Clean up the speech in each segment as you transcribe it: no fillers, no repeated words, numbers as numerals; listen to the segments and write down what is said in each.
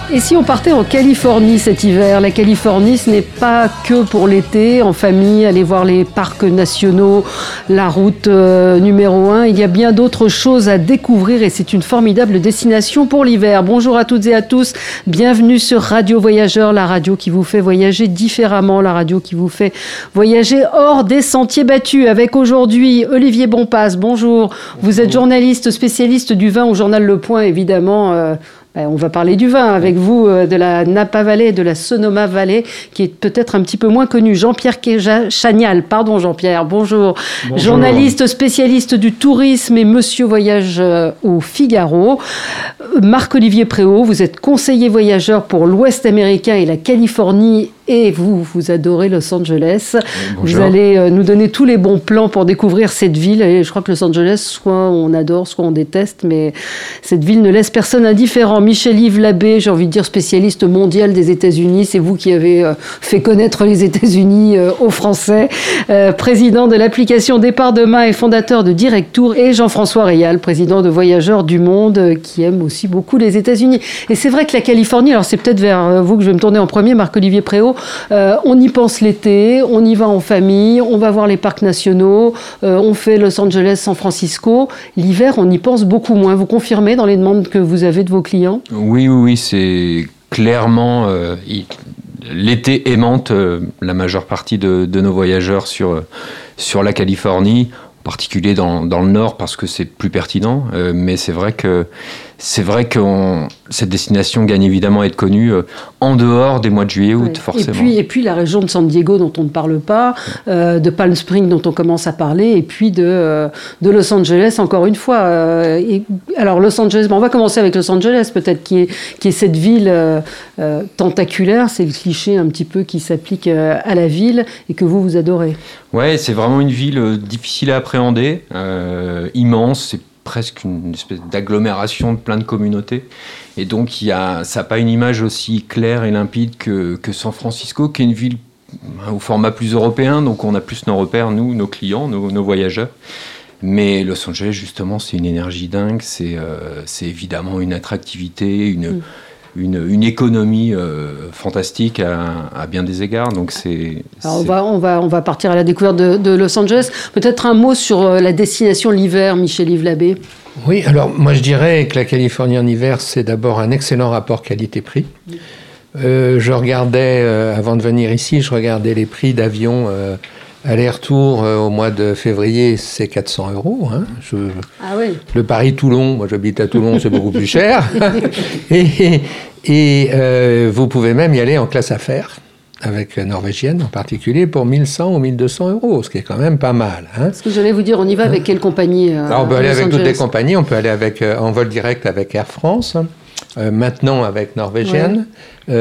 Et si on partait en Californie cet hiver? La Californie, ce n'est pas que pour l'été, en famille, aller voir les parcs nationaux, la route numéro 1. Il y a bien d'autres choses à découvrir et c'est une formidable destination pour l'hiver. Bonjour à toutes et à tous. Bienvenue sur Radio Voyageurs, la radio qui vous fait voyager différemment, la radio qui vous fait voyager hors des sentiers battus. Avec aujourd'hui Olivier Bonpasse. Bonjour. Vous êtes journaliste spécialiste du vin au journal Le Point, évidemment. On va parler du vin avec vous, de la Napa Valley et de la Sonoma Valley, qui est peut-être un petit peu moins connu. Jean-Pierre Chagnal, pardon Jean-Pierre, bonjour. Journaliste spécialiste du tourisme et Monsieur Voyage au Figaro. Marc-Olivier Préau, vous êtes conseiller voyageur pour l'Ouest américain et la Californie et vous adorez Los Angeles. Bonjour. Vous allez nous donner tous les bons plans pour découvrir cette ville. Et je crois que Los Angeles, soit on adore, soit on déteste, mais cette ville ne laisse personne indifférent. Michel-Yves Labbé, j'ai envie de dire spécialiste mondial des États-Unis. C'est vous qui avez fait connaître les États-Unis aux Français. Président de l'application Départ Demain et fondateur de Direct Tour. Et Jean-François Réal, président de Voyageurs du Monde, qui aime aussi beaucoup les États-Unis. Et c'est vrai que la Californie, alors c'est peut-être vers vous que je vais me tourner en premier, Marc-Olivier Préau. On y pense l'été, on y va en famille, on va voir les parcs nationaux, on fait Los Angeles, San Francisco. L'hiver, on y pense beaucoup moins. Vous confirmez dans les demandes que vous avez de vos clients? Oui, c'est clairement... l'été aimante la majeure partie de nos voyageurs sur la Californie, en particulier dans le nord parce que c'est plus pertinent, mais c'est vrai que cette destination gagne évidemment à être connue en dehors des mois de juillet, août, forcément. Et puis la région de San Diego dont on ne parle pas, de Palm Springs dont on commence à parler, et puis de Los Angeles encore une fois. Alors Los Angeles, on va commencer avec Los Angeles peut-être, qui est cette ville tentaculaire, c'est le cliché un petit peu qui s'applique à la ville et que vous adorez. Ouais, c'est vraiment une ville difficile à appréhender, immense, c'est presque une espèce d'agglomération de plein de communautés. Et donc, ça n'a pas une image aussi claire et limpide que San Francisco, qui est une ville au format plus européen. Donc, on a plus nos repères, nous, nos clients, nos voyageurs. Mais Los Angeles, justement, c'est une énergie dingue. C'est évidemment une attractivité, une économie fantastique à bien des égards. Donc on va partir à la découverte de Los Angeles. Peut-être un mot sur la destination l'hiver, Michel-Yves Labbé. Oui, alors moi je dirais que la Californie en hiver, c'est d'abord un excellent rapport qualité-prix. Je regardais, avant de venir ici, je regardais les prix d'avion aller-retour au mois de février, c'est 400 €. Hein. Ah oui. Le Paris-Toulon, moi j'habite à Toulon, c'est beaucoup plus cher. Et vous pouvez même y aller en classe affaires, avec norvégienne en particulier, pour 1100 ou 1200 €, ce qui est quand même pas mal. Hein. Ce que j'allais vous dire, on y va avec quelle compagnie Alors, on peut aller avec toutes les compagnies, on peut aller en vol direct avec Air France, maintenant avec norvégienne. Ouais.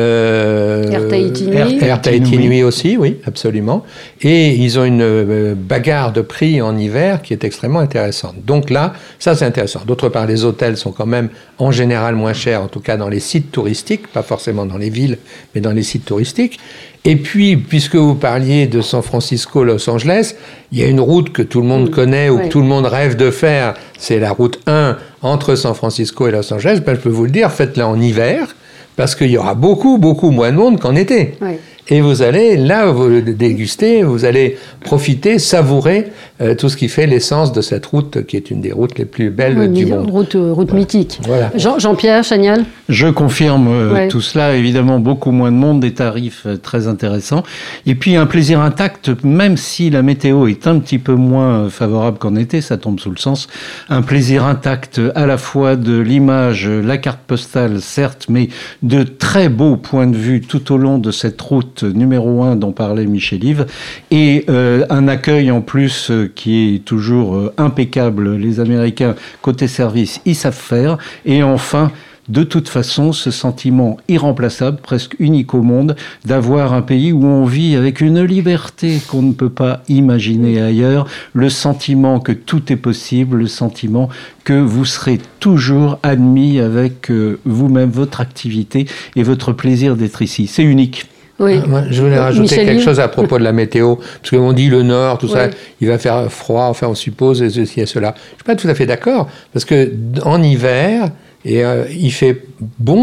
Air Tahiti Nui aussi, oui, absolument. Et ils ont une bagarre de prix en hiver qui est extrêmement intéressante. Donc là, ça c'est intéressant. D'autre part, les hôtels sont quand même en général moins chers, en tout cas dans les sites touristiques, pas forcément dans les villes, mais dans les sites touristiques. Et puis, puisque vous parliez de San Francisco, Los Angeles, il y a une route que tout le monde connaît ou que tout le monde rêve de faire, c'est la route 1 entre San Francisco et Los Angeles. Ben, je peux vous le dire, faites-la en hiver, parce qu'il y aura beaucoup moins de monde qu'en été. Oui. Et vous allez, là, vous déguster, vous allez profiter, savourer tout ce qui fait l'essence de cette route, qui est une des routes les plus belles du monde. Route mythique. Voilà. Jean-Pierre Chagnal. Je confirme tout cela. Évidemment, beaucoup moins de monde, des tarifs très intéressants. Et puis, un plaisir intact, même si la météo est un petit peu moins favorable qu'en été, ça tombe sous le sens. Un plaisir intact à la fois de l'image, la carte postale, certes, mais de très beaux points de vue tout au long de cette route numéro 1 dont parlait Michel-Yves, et un accueil en plus qui est toujours impeccable. Les Américains, côté service, ils savent faire. Et enfin, de toute façon, ce sentiment irremplaçable, presque unique au monde, d'avoir un pays où on vit avec une liberté qu'on ne peut pas imaginer ailleurs, le sentiment que tout est possible, le sentiment que vous serez toujours admis avec vous-même, votre activité et votre plaisir d'être ici. C'est unique. Oui. Moi, je voulais rajouter quelque chose à propos de la météo, parce qu'on dit le nord, tout ça, il va faire froid, enfin on suppose, et ceci et cela. Je ne suis pas tout à fait d'accord, parce qu'en hiver, il fait bon,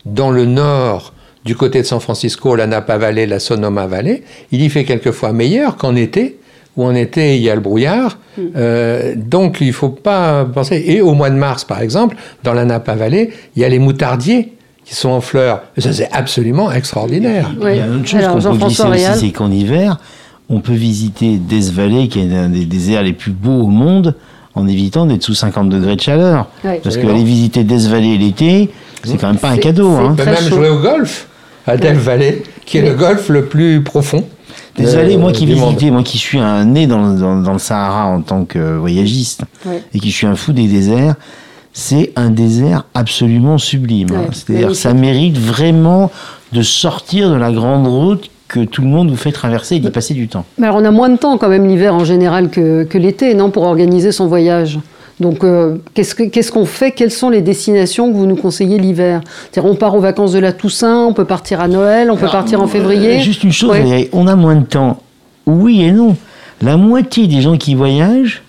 dans le nord, du côté de San Francisco, la Napa Valley, la Sonoma Valley, il y fait quelquefois meilleur qu'en été, où en été, il y a le brouillard. Donc, il ne faut pas penser... Et au mois de mars, par exemple, dans la Napa Valley, il y a les moutardiers qui sont en fleurs. Et ça, c'est absolument extraordinaire. Il y a une autre chose qu'on peut glisser aussi, c'est qu'en hiver, on peut visiter Death Valley, qui est un des déserts les plus beaux au monde, en évitant d'être sous 50 degrés de chaleur. Ouais. Parce qu'aller visiter Death Valley l'été, c'est quand même pas un cadeau. On peut même jouer au golf à Death Valley, qui est le golf le plus profond. Death Valley, moi qui suis né dans le Sahara en tant que voyagiste, et qui suis un fou des déserts, c'est un désert absolument sublime. C'est-à-dire ça mérite vraiment de sortir de la grande route que tout le monde vous fait traverser et d'y passer du temps. Mais alors on a moins de temps quand même l'hiver en général que l'été, non, pour organiser son voyage. Donc qu'est-ce qu'on fait? Quelles sont les destinations que vous nous conseillez l'hiver? C'est-à-dire on part aux vacances de la Toussaint, on peut partir à Noël, on peut partir en février. Juste une chose, on a moins de temps. Oui et non. La moitié des gens qui voyagent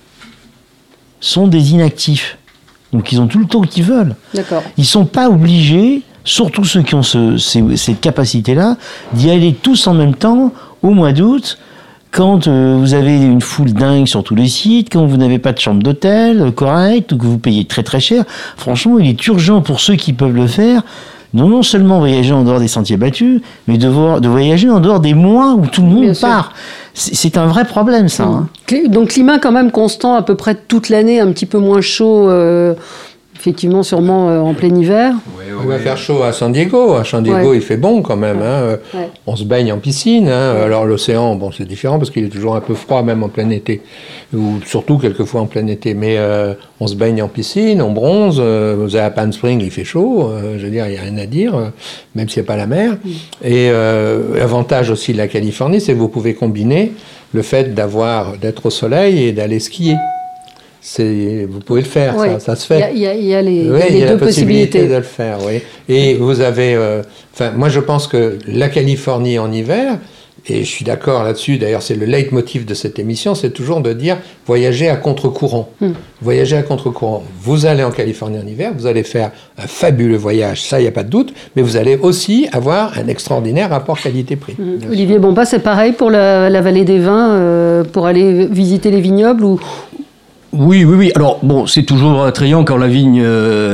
sont des inactifs. Donc ils ont tout le temps qu'ils veulent. D'accord. Ils ne sont pas obligés, surtout ceux qui ont cette capacité-là, d'y aller tous en même temps au mois d'août, quand vous avez une foule dingue sur tous les sites, quand vous n'avez pas de chambre d'hôtel correcte, ou que vous payez très très cher. Franchement, il est urgent pour ceux qui peuvent le faire, non seulement voyager en dehors des sentiers battus, mais de voyager en dehors des mois où tout le monde part. C'est un vrai problème, ça. Hein. Donc climat quand même constant à peu près toute l'année, un petit peu moins chaud, effectivement sûrement en plein hiver. On va faire chaud à San Diego. À San Diego, il fait bon quand même. On se baigne en piscine. Alors l'océan, bon, c'est différent parce qu'il est toujours un peu froid même en plein été, ou surtout quelquefois en plein été. Mais on se baigne en piscine, on bronze. Vous allez à Palm Springs, il fait chaud. Je veux dire, il n'y a rien à dire, même s'il n'y a pas la mer. Et l'avantage aussi de la Californie, c'est que vous pouvez combiner le fait d'être au soleil et d'aller skier. Vous pouvez le faire, ça se fait. Il y a les deux possibilités de le faire, oui. Et vous avez... moi, je pense que la Californie en hiver, et je suis d'accord là-dessus, d'ailleurs, c'est le leitmotiv de cette émission, c'est toujours de dire voyager à contre-courant. Voyager à contre-courant. Vous allez en Californie en hiver, vous allez faire un fabuleux voyage, ça, il n'y a pas de doute, mais vous allez aussi avoir un extraordinaire rapport qualité-prix. Olivier Bompas, c'est pareil pour la vallée des vins, pour aller visiter les vignobles ou... Oui. Alors, bon, c'est toujours attrayant quand la vigne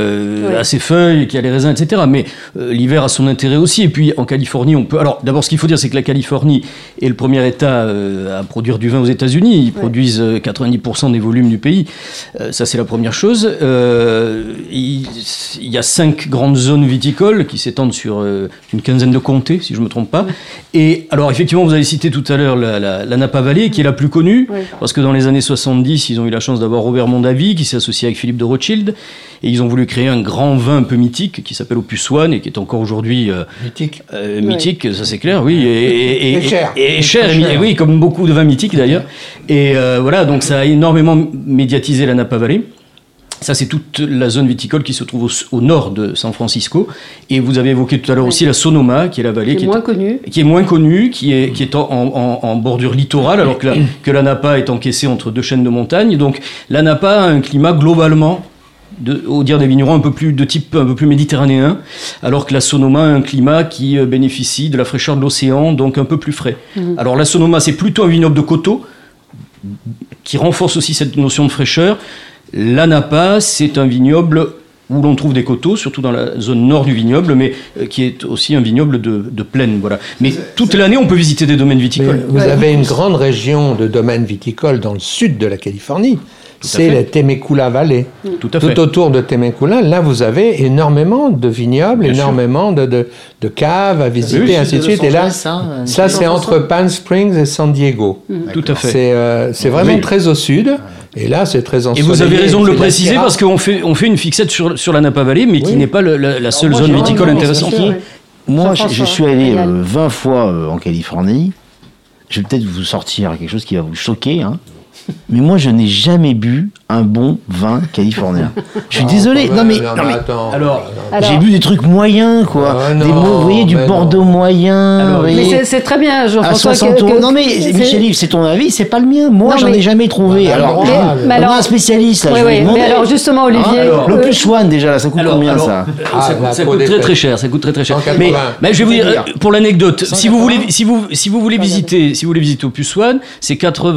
a ses feuilles, qu'il y a les raisins, etc. Mais l'hiver a son intérêt aussi. Et puis, en Californie, on peut... Alors, d'abord, ce qu'il faut dire, c'est que la Californie est le premier État à produire du vin aux États-Unis. Ils produisent 90% des volumes du pays. Ça, c'est la première chose. Il y a 5 grandes zones viticoles qui s'étendent sur une quinzaine de comtés, si je ne me trompe pas. Et alors, effectivement, vous avez cité tout à l'heure la Napa Valley, qui est la plus connue, parce que dans les années 70, ils ont eu la chance d'avoir Robert Mondavi, qui s'est associé avec Philippe de Rothschild, et ils ont voulu créer un grand vin un peu mythique, qui s'appelle Opus One, et qui est encore aujourd'hui... mythique, ça c'est clair, oui. Et cher. Et cher, oui, comme beaucoup de vins mythiques d'ailleurs. Et voilà, donc ça a énormément médiatisé la Napa Valley. Ça, c'est toute la zone viticole qui se trouve au nord de San Francisco. Et vous avez évoqué tout à l'heure aussi la Sonoma, qui est la vallée qui est moins connue. Qui est moins connue, qui est en bordure littorale, alors que la Napa est encaissée entre 2 chaînes de montagnes. Donc la Napa a un climat globalement, au dire des vignerons, de type un peu plus méditerranéen, alors que la Sonoma a un climat qui bénéficie de la fraîcheur de l'océan, donc un peu plus frais. Alors la Sonoma, c'est plutôt un vignoble de coteaux, qui renforce aussi cette notion de fraîcheur. La Napa, c'est un vignoble où l'on trouve des coteaux, surtout dans la zone nord du vignoble, mais qui est aussi un vignoble de plaine. Voilà. Mais toute l'année, on peut visiter des domaines viticoles. Vous avez une grande région de domaines viticoles dans le sud de la Californie. C'est la Temecula Valley. Tout autour de Temecula, là, vous avez énormément de vignobles, énormément de caves à visiter, ainsi de suite. Et là, ça c'est entre Palm Springs et San Diego. Tout à fait. C'est vraiment très au sud. Et là, c'est très ensoleillé. Et vous avez raison de le préciser, parce qu'on fait une fixette sur la Napa Valley, mais qui n'est pas la seule zone viticole intéressante. Moi, je suis allé 20 fois en Californie. Je vais peut-être vous sortir quelque chose qui va vous choquer, hein. Mais moi, je n'ai jamais bu un bon vin californien? Je suis désolé. Non mais attends. Alors, j'ai bu des trucs moyens, quoi. Vous voyez, du Bordeaux moyen. Mais c'est très bien, Jean-François. À 60 €. Non mais Michel-Yves, c'est ton avis, c'est pas le mien. Moi, j'en ai jamais trouvé. Alors, on a un spécialiste là. Mais alors justement, Olivier, l'Opus One déjà, là, ça coûte combien ça? Ça coûte très cher. Ça coûte très cher. Mais je vais vous dire, pour l'anecdote, si vous voulez visiter Opus One, c'est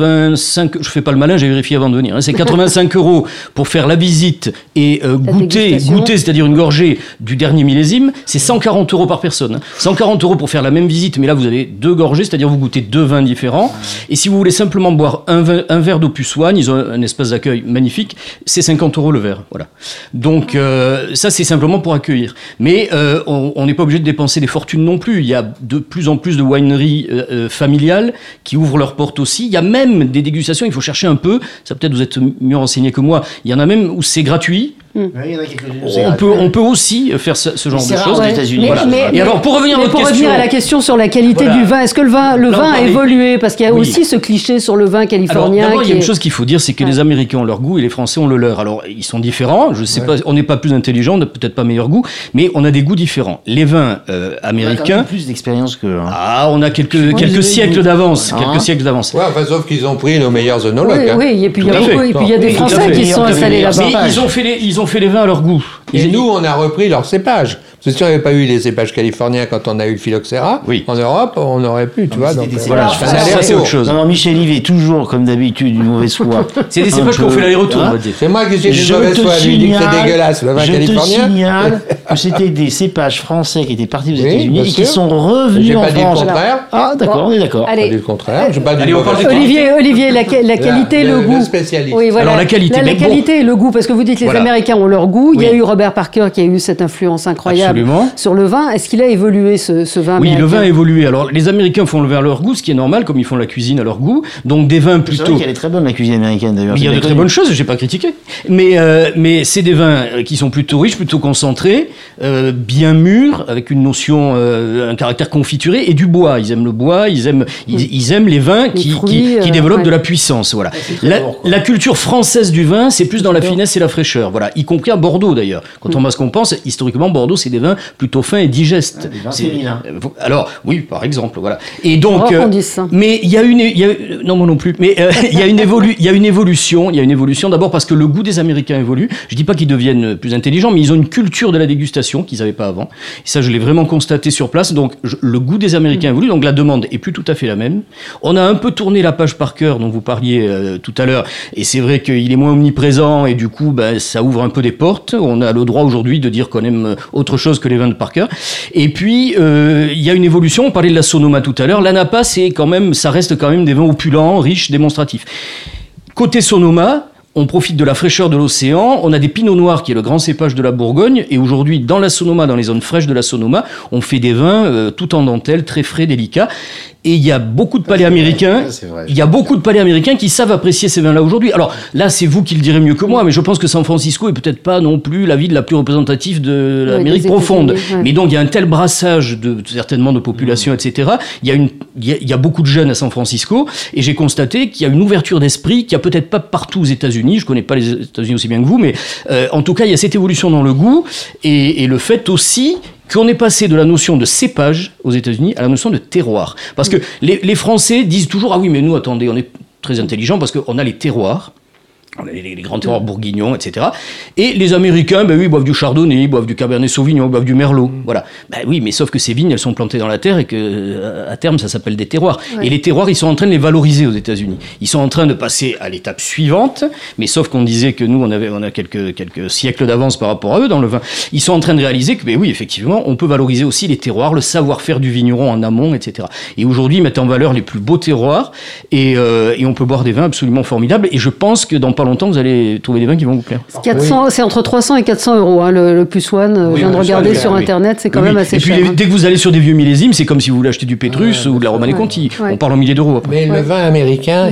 85. Je fais pas le malin, j'ai vérifié avant de venir. C'est 85 € pour faire la visite et goûter, c'est-à-dire une gorgée du dernier millésime. C'est 140 € par personne. 140 € pour faire la même visite, mais là vous avez 2 gorgées, c'est-à-dire vous goûtez 2 vins différents. Et si vous voulez simplement boire un verre d'Opus One, ils ont un espace d'accueil magnifique, c'est 50 € le verre. Voilà. Donc ça c'est simplement pour accueillir. Mais on n'est pas obligé de dépenser des fortunes non plus. Il y a de plus en plus de wineries familiales qui ouvrent leurs portes aussi. Il y a même des dégustations, il faut chercher un peu, ça peut-être vous êtes mieux renseigné que moi, il y en a même où c'est gratuit. Oui, il y en a quelques-unes. On peut aussi faire ce genre de choses. Aux États-Unis. Voilà. Et alors pour revenir à la question sur la qualité du vin, est-ce que le vin a évolué? Parce qu'il y a aussi ce cliché sur le vin californien. Alors, il y a une chose qu'il faut dire, c'est que les Américains ont leur goût et les Français ont le leur. Alors ils sont différents. Je sais pas, on n'est pas plus intelligents, on n'a peut-être pas meilleur goût, mais on a des goûts différents. Les vins américains. On a plus d'expérience que. On a quelques siècles d'avance. Quelques siècles d'avance. Ouais, enfin, sauf qu'ils ont pris nos meilleurs œnologues. Oui, et puis il y a des Français qui sont installés là-bas. Mais ils ont fait les vins à leur goût. Et nous, on a repris leurs cépages. Parce que si on n'avait pas eu les cépages californiens quand on a eu le phylloxéra, en Europe, on aurait pu, tu vois. Donc, voilà, ça c'est autre chose. Non, Michel-Yves est toujours, comme d'habitude, une mauvaise foi. C'est des cépages qu'on fait l'aller-retour, on va dire. C'est moi qui suis une mauvaise foi, lui dit que c'est dégueulasse, le vin californien. Je te signale que c'était des cépages français qui étaient partis aux États-Unis et qui sont revenus en France. J'ai pas dit le contraire. Ah, d'accord, on est d'accord. J'ai pas dit le contraire. Olivier, la qualité et le goût. Oui, voilà. Alors la qualité. La qualité et le goût, parce que vous dites les Américains ont leur goût. Il y a eu Robert Parker qui a eu cette influence incroyable sur le vin. Est-ce qu'il a évolué ce vin américain? Oui, le vin a évolué. Alors les Américains font le vin à leur goût, ce qui est normal, comme ils font la cuisine à leur goût. Donc des vins plutôt. C'est vrai qu'elle est très bonne la cuisine américaine d'ailleurs. Il y a de très bonnes choses, j'ai pas critiqué. Mais c'est des vins qui sont plutôt riches, plutôt concentrés, bien mûrs, avec une notion, un caractère confituré et du bois. Ils aiment le bois, ils aiment les vins qui développent de la puissance. Voilà. La culture française du vin, c'est plus dans la finesse et la fraîcheur. Voilà, y compris à Bordeaux d'ailleurs. Quand on voit ce qu'on pense, historiquement Bordeaux, c'est des vins plutôt fins et digestes. Alors oui, par exemple, voilà. Et donc, mais il y a non moi non plus. Mais il y a une évolution d'abord parce que le goût des Américains évolue. Je dis pas qu'ils deviennent plus intelligents, mais ils ont une culture de la dégustation qu'ils n'avaient pas avant. Et ça, je l'ai vraiment constaté sur place. Donc le goût des Américains évolue, donc la demande est plus tout à fait la même. On a un peu tourné la page Parker dont vous parliez tout à l'heure, et c'est vrai qu'il est moins omniprésent et du coup, ça ouvre un peu des portes. On a le droit aujourd'hui de dire qu'on aime autre chose que les vins de Parker. Et puis, il y a une évolution. On parlait de la Sonoma tout à l'heure. La Napa, ça reste quand même des vins opulents, riches, démonstratifs. Côté Sonoma, on profite de la fraîcheur de l'océan. On a des pinots noirs, qui est le grand cépage de la Bourgogne. Et aujourd'hui, dans la Sonoma, dans les zones fraîches de la Sonoma, on fait des vins tout en dentelle, très frais, délicats. Et il y a beaucoup de palais américains. Il y a beaucoup de palais américains qui savent apprécier ces vins-là aujourd'hui. Alors là, c'est vous qui le direz mieux que moi, mais je pense que San Francisco est peut-être pas non plus la ville la plus représentative de l'Amérique profonde. Ouais. Mais donc il y a un tel brassage certainement de population, etc. Il y a beaucoup de jeunes à San Francisco, et j'ai constaté qu'il y a une ouverture d'esprit qu'il y a peut-être pas partout aux États-Unis. Je connais pas les États-Unis aussi bien que vous, mais en tout cas, il y a cette évolution dans le goût et le fait aussi qu'on est passé de la notion de cépage aux États-Unis à la notion de terroir. Parce que les Français disent toujours « Ah oui, mais nous, attendez, on est très intelligents parce qu'on a les terroirs. » On a les grands terroirs bourguignons, etc. Et les Américains, ils boivent du chardonnay, ils boivent du cabernet sauvignon, ils boivent du merlot. Voilà. Oui, mais sauf que ces vignes, elles sont plantées dans la terre et que, à terme, ça s'appelle des terroirs. Ouais. Et les terroirs, ils sont en train de les valoriser aux États-Unis. Ils sont en train de passer à l'étape suivante, mais sauf qu'on disait que nous, on a quelques siècles d'avance par rapport à eux dans le vin. Ils sont en train de réaliser que, oui, effectivement, on peut valoriser aussi les terroirs, le savoir-faire du vigneron en amont, etc. Et aujourd'hui, ils mettent en valeur les plus beaux terroirs et on peut boire des vins absolument formidables. Et je pense que dans pas longtemps, vous allez trouver des vins qui vont vous plaire. 400, c'est entre 300 et 400 euros, hein, le Plus One. Je viens de regarder sur Internet, c'est quand même assez cher. Et puis, dès que vous allez sur des vieux millésimes, c'est comme si vous voulez acheter du Pétrus ou de la Romanée Conti. On parle en milliers d'euros après. Mais le vin américain,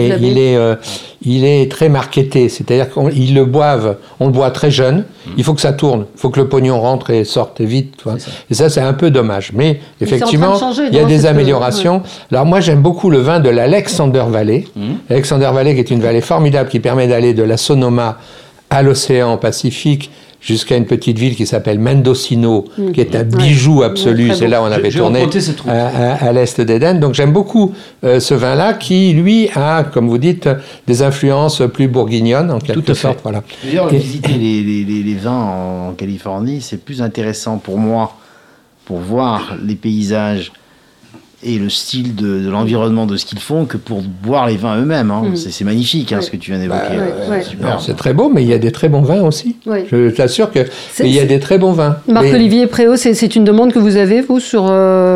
il est très marketé. C'est-à-dire qu'ils le boivent, on le boit très jeune. Il faut que ça tourne. Il faut que le pognon rentre et sorte vite. Et ça, c'est un peu dommage. Mais effectivement, il y a des améliorations. Alors moi, j'aime beaucoup le vin de l'Alexander Valley. Alexander Valley, qui est une vallée formidable, qui permet permet d'aller de la Sonoma à l'océan Pacifique jusqu'à une petite ville qui s'appelle Mendocino, qui est un bijou absolu. C'est là où on avait tourné à l'est d'Éden. Donc j'aime beaucoup ce vin-là qui, lui, a, comme vous dites, des influences plus bourguignonnes, en quelque sorte. Voilà. D'ailleurs, visiter les vins en Californie, c'est plus intéressant pour moi, pour voir les paysages et le style de l'environnement de ce qu'ils font que pour boire les vins eux-mêmes. C'est magnifique ce que tu viens d'évoquer. Super. C'est très beau, mais il y a des très bons vins aussi. Je t'assure qu'il y a des très bons vins. Marc-Olivier Préau, c'est une demande que vous avez, vous, sur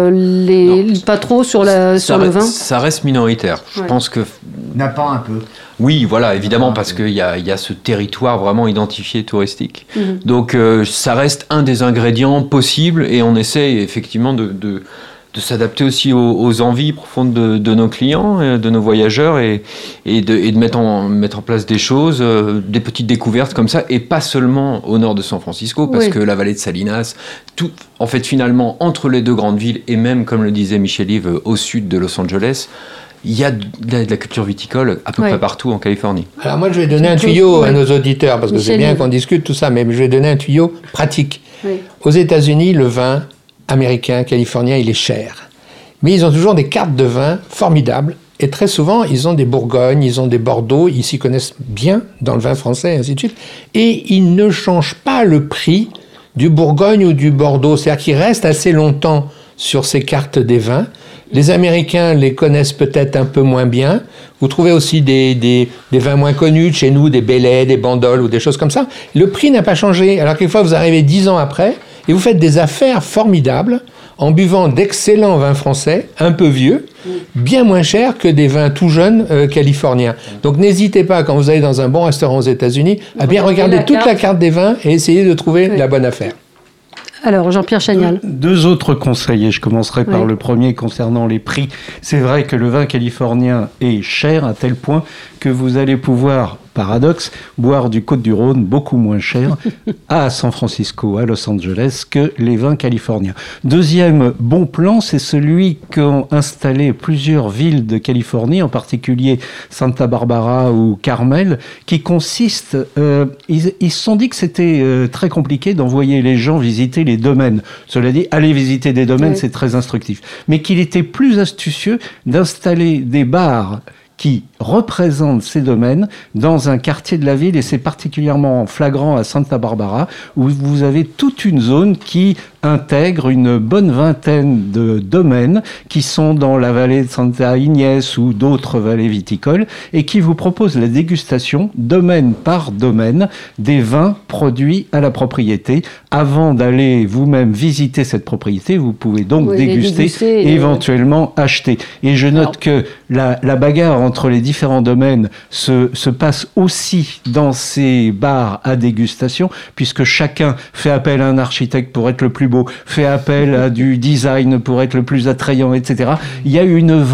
pas trop sur le vin? Ça reste minoritaire. Je pense que... N'a pas un peu. Oui, voilà, évidemment, parce qu'il y a ce territoire vraiment identifié touristique. Donc, ça reste un des ingrédients possibles et on essaie effectivement de s'adapter aussi aux envies profondes de nos clients, de nos voyageurs et de mettre en place des choses, des petites découvertes comme ça, et pas seulement au nord de San Francisco, parce que la vallée de Salinas, tout, en fait, finalement, entre les deux grandes villes, et même, comme le disait Michel-Yves, au sud de Los Angeles, il y a de la culture viticole à peu près partout en Californie. Alors moi, je vais donner un tuyau à nos auditeurs, parce que c'est bien qu'on discute tout ça, mais je vais donner un tuyau pratique. Aux États-Unis, le vin américain, californien, il est cher. Mais ils ont toujours des cartes de vin formidables. Et très souvent, ils ont des Bourgognes, ils ont des Bordeaux, ils s'y connaissent bien dans le vin français, et ainsi de suite. Et ils ne changent pas le prix du Bourgogne ou du Bordeaux. C'est-à-dire qu'ils restent assez longtemps sur ces cartes des vins. Les Américains les connaissent peut-être un peu moins bien. Vous trouvez aussi des vins moins connus de chez nous, des Bellay, des Bandol ou des choses comme ça. Le prix n'a pas changé. Alors quelquefois, vous arrivez 10 ans après et vous faites des affaires formidables en buvant d'excellents vins français, un peu vieux, bien moins chers que des vins tout jeunes californiens. Donc n'hésitez pas, quand vous allez dans un bon restaurant aux États-Unis, à bien regarder toute la carte des vins et essayer de trouver la bonne affaire. Alors, Jean-Pierre Chagnalle. Deux autres conseils, et je commencerai par le premier concernant les prix. C'est vrai que le vin californien est cher à tel point que vous allez pouvoir, paradoxe, boire du Côte-du-Rhône beaucoup moins cher à San Francisco, à Los Angeles, que les vins californiens. Deuxième bon plan, c'est celui qu'ont installé plusieurs villes de Californie, en particulier Santa Barbara ou Carmel, qui consiste... ils se sont dit que c'était très compliqué d'envoyer les gens visiter les domaines. Cela dit, aller visiter des domaines, c'est très instructif. Mais qu'il était plus astucieux d'installer des bars qui représentent ces domaines dans un quartier de la ville, et c'est particulièrement flagrant à Santa Barbara, où vous avez toute une zone qui intègre une bonne vingtaine de domaines qui sont dans la vallée de Santa Ynez ou d'autres vallées viticoles, et qui vous propose la dégustation, domaine par domaine, des vins produits à la propriété. Avant d'aller vous-même visiter cette propriété, vous pouvez donc déguster et éventuellement acheter. Et je note que la bagarre entre les différents domaines se passe aussi dans ces bars à dégustation, puisque chacun fait appel à un architecte pour être le plus beau, fait appel à du design pour être le plus attrayant, etc. Il y a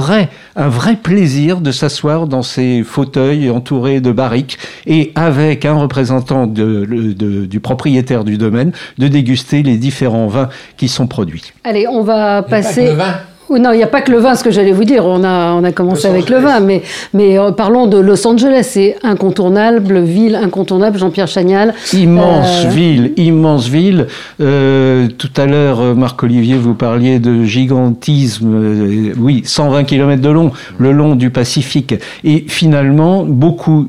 un vrai plaisir de s'asseoir dans ces fauteuils entourés de barriques et avec un représentant du propriétaire du domaine de déguster les différents vins qui sont produits. Allez, on va passer... Non, il n'y a pas que le vin, ce que j'allais vous dire. On a commencé avec le vin, mais parlons de Los Angeles. C'est incontournable, ville incontournable, Jean-Pierre Chagnalle. Immense ville. Tout à l'heure, Marc-Olivier, vous parliez de gigantisme. 120 km de long, le long du Pacifique. Et finalement, beaucoup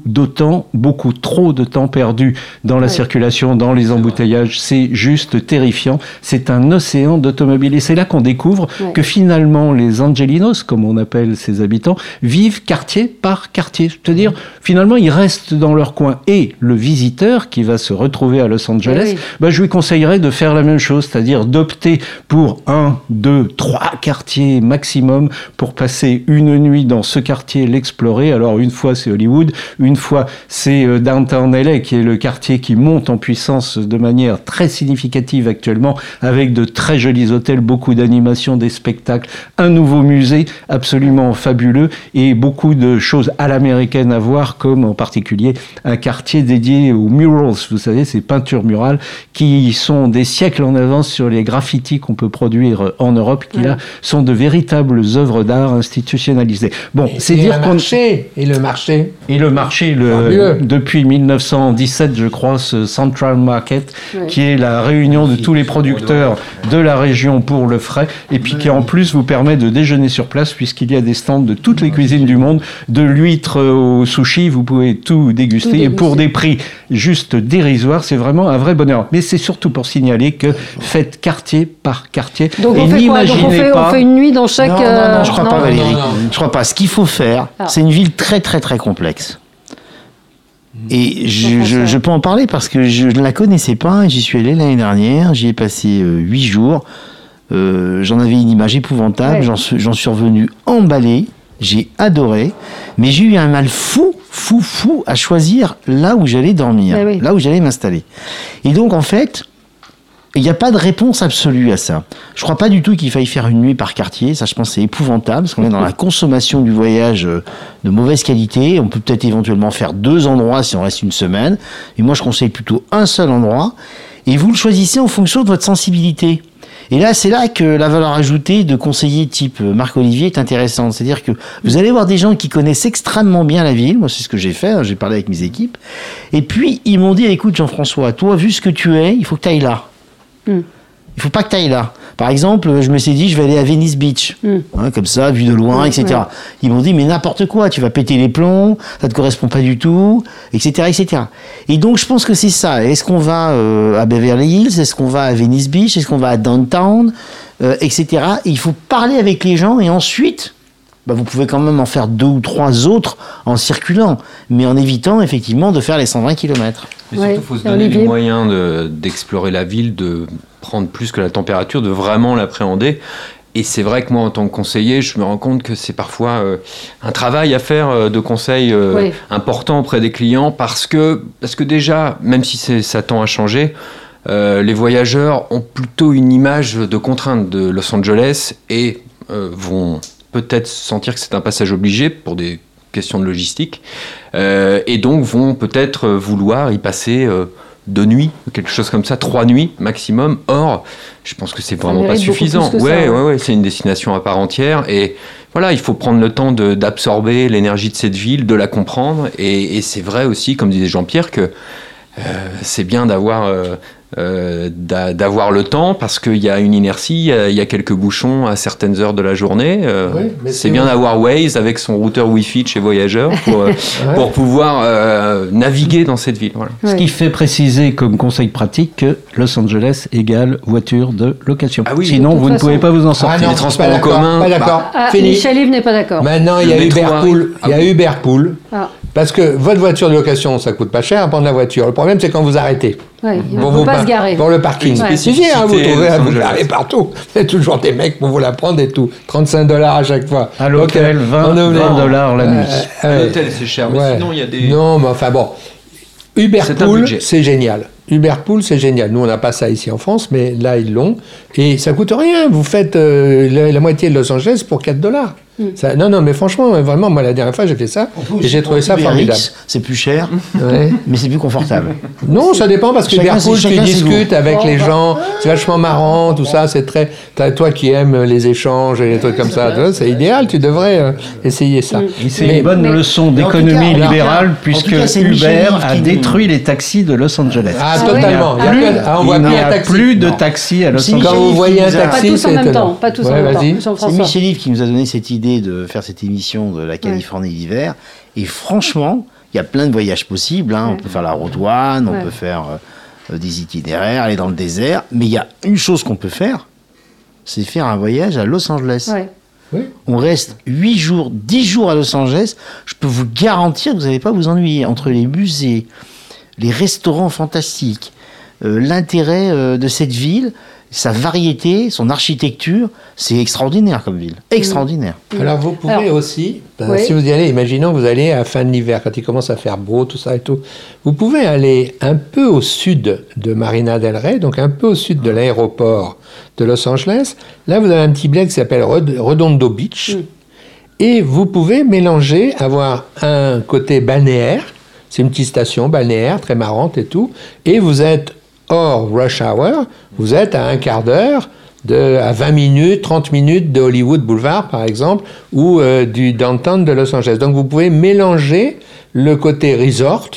trop de temps perdu dans la circulation, dans les embouteillages. C'est juste terrifiant. C'est un océan d'automobiles. Et c'est là qu'on découvre que finalement, les Angelinos, comme on appelle ces habitants, vivent quartier par quartier. C'est-à-dire, finalement, ils restent dans leur coin. Et le visiteur qui va se retrouver à Los Angeles, je lui conseillerais de faire la même chose, c'est-à-dire d'opter pour 1, 2, 3 quartiers maximum pour passer une nuit dans ce quartier, l'explorer. Alors, une fois, c'est Hollywood, une fois, c'est Downtown LA, qui est le quartier qui monte en puissance de manière très significative actuellement, avec de très jolis hôtels, beaucoup d'animations, des spectacles, un nouveau musée absolument fabuleux et beaucoup de choses à l'américaine à voir, comme en particulier un quartier dédié aux murals, vous savez, ces peintures murales qui sont des siècles en avance sur les graffitis qu'on peut produire en Europe, qui là sont de véritables œuvres d'art institutionnalisées. Bon, c'est dire qu'on... Et le marché. Et le marché, depuis 1917, je crois, ce Central Market, qui est la réunion de tous les producteurs de la région pour le frais, et puis qui en plus vous permet de déjeuner sur place, puisqu'il y a des stands de toutes les cuisines du monde, de l'huître au sushi, vous pouvez tout déguster, et pour des prix juste dérisoires, c'est vraiment un vrai bonheur. Mais c'est surtout pour signaler que faites quartier par quartier. Donc on fait quoi? Donc on fait une nuit dans chaque... Non, je crois pas, Valérie. Je crois pas. Ce qu'il faut faire, c'est une ville très très très complexe. Et je peux en parler parce que je ne la connaissais pas. J'y suis allé l'année dernière. J'y ai passé 8 jours. J'en avais une image épouvantable. J'en suis revenu emballé. J'ai adoré. Mais j'ai eu un mal fou à choisir là où j'allais dormir, là où j'allais m'installer. Et donc, en fait, il n'y a pas de réponse absolue à ça. Je ne crois pas du tout qu'il faille faire une nuit par quartier. Ça, je pense, c'est épouvantable, parce qu'on est dans la consommation du voyage de mauvaise qualité. On peut peut-être éventuellement faire 2 endroits si on reste une semaine. Et moi, je conseille plutôt un seul endroit. Et vous le choisissez en fonction de votre sensibilité. Et là, c'est là que la valeur ajoutée de conseillers type Marc-Olivier est intéressante. C'est-à-dire que vous allez voir des gens qui connaissent extrêmement bien la ville. Moi, c'est ce que j'ai fait. J'ai parlé avec mes équipes. Et puis, ils m'ont dit, écoute, Jean-François, toi, vu ce que tu es, il faut que tu ailles là. Il faut pas que tu ailles là. Par exemple, je me suis dit, je vais aller à Venice Beach. Comme ça, vu de loin, etc. Ils m'ont dit, mais n'importe quoi, tu vas péter les plombs, ça te correspond pas du tout, etc., etc. Et donc, je pense que c'est ça. Est-ce qu'on va à Beverly Hills? Est-ce qu'on va à Venice Beach? Est-ce qu'on va à Downtown? Etc. Et il faut parler avec les gens et ensuite, vous pouvez quand même en faire 2 ou 3 autres en circulant, mais en évitant effectivement de faire les 120 km. Mais surtout, il faut se donner les moyens d'explorer la ville, de prendre plus que la température, de vraiment l'appréhender. Et c'est vrai que moi, en tant que conseiller, je me rends compte que c'est parfois un travail à faire de conseil important auprès des clients, parce que déjà, même si ça tend à changer, les voyageurs ont plutôt une image de contrainte de Los Angeles et vont peut-être sentir que c'est un passage obligé pour des questions de logistique, et donc vont peut-être vouloir y passer 2 nuits, quelque chose comme ça, 3 nuits maximum. Or, je pense que c'est vraiment pas suffisant. Ouais, c'est une destination à part entière, et voilà, il faut prendre le temps d'absorber l'énergie de cette ville, de la comprendre, et c'est vrai aussi, comme disait Jean-Pierre, que c'est bien d'avoir le temps, parce qu'il y a une inertie, il y a quelques bouchons à certaines heures de la journée. C'est bien d'avoir Waze avec son routeur Wi-Fi de chez Voyageurs pour pouvoir naviguer dans cette ville. Voilà. Ce qui fait préciser comme conseil pratique que Los Angeles égale voiture de location. Sinon, vous ne pouvez pas vous en sortir. Les transports en commun. Pas d'accord. Michel Yves n'est pas d'accord. Maintenant, il y a Uberpool. Uberpool. Parce que votre voiture de location, ça coûte pas cher à prendre la voiture. Le problème, c'est quand vous arrêtez. On ne peut pas se garer. Pour le parking. Vous trouvez à vous garer partout. C'est toujours des mecs pour vous la prendre et tout. $35 à chaque fois. À l'hôtel, $20 la nuit. À l'hôtel, c'est cher. Mais sinon, il y a des... Non, mais enfin bon. Uberpool, c'est génial. Uberpool, c'est génial. Nous, on n'a pas ça ici en France, mais là, ils l'ont. Et ça coûte rien. Vous faites la moitié de Los Angeles pour $4. Non, mais franchement, vraiment, moi, la dernière fois, j'ai fait ça et j'ai trouvé ça formidable. C'est plus cher, mais c'est plus confortable. Non, ça dépend, parce que Uberpool, tu discutes avec les gens, c'est vachement marrant, tout ça, c'est très... Toi qui aimes les échanges et les trucs comme ça, c'est idéal, tu devrais essayer ça. Et c'est une bonne leçon d'économie libérale, puisque Uber a détruit les taxis de Los Angeles. Ah, totalement. Il n'y a plus de taxis à Los Angeles. Quand vous voyez un taxi, c'est étonnant. Pas tous en même temps. C'est Michel Yves qui nous a donné cette idée de faire cette émission de la Californie d'hiver. Et franchement, il y a plein de voyages possibles. On peut faire la Route One, on peut faire des itinéraires, aller dans le désert. Mais il y a une chose qu'on peut faire, c'est faire un voyage à Los Angeles. On reste 8 jours, 10 jours à Los Angeles. Je peux vous garantir que vous n'allez pas vous ennuyer. Entre les musées, les restaurants fantastiques, l'intérêt de cette ville, sa variété, son architecture, c'est extraordinaire comme ville. Extraordinaire. Alors vous pouvez aussi, si vous y allez, imaginons que vous allez à la fin de l'hiver, quand il commence à faire beau, tout ça et tout, vous pouvez aller un peu au sud de Marina del Rey, donc un peu au sud de l'aéroport de Los Angeles. Là, vous avez un petit bled qui s'appelle Redondo Beach. Et vous pouvez mélanger, avoir un côté balnéaire, c'est une petite station balnéaire, très marrante et tout, et vous êtes hors rush hour, vous êtes à un quart d'heure, à 20 minutes, 30 minutes de Hollywood Boulevard, par exemple, ou du downtown de Los Angeles. Donc vous pouvez mélanger le côté resort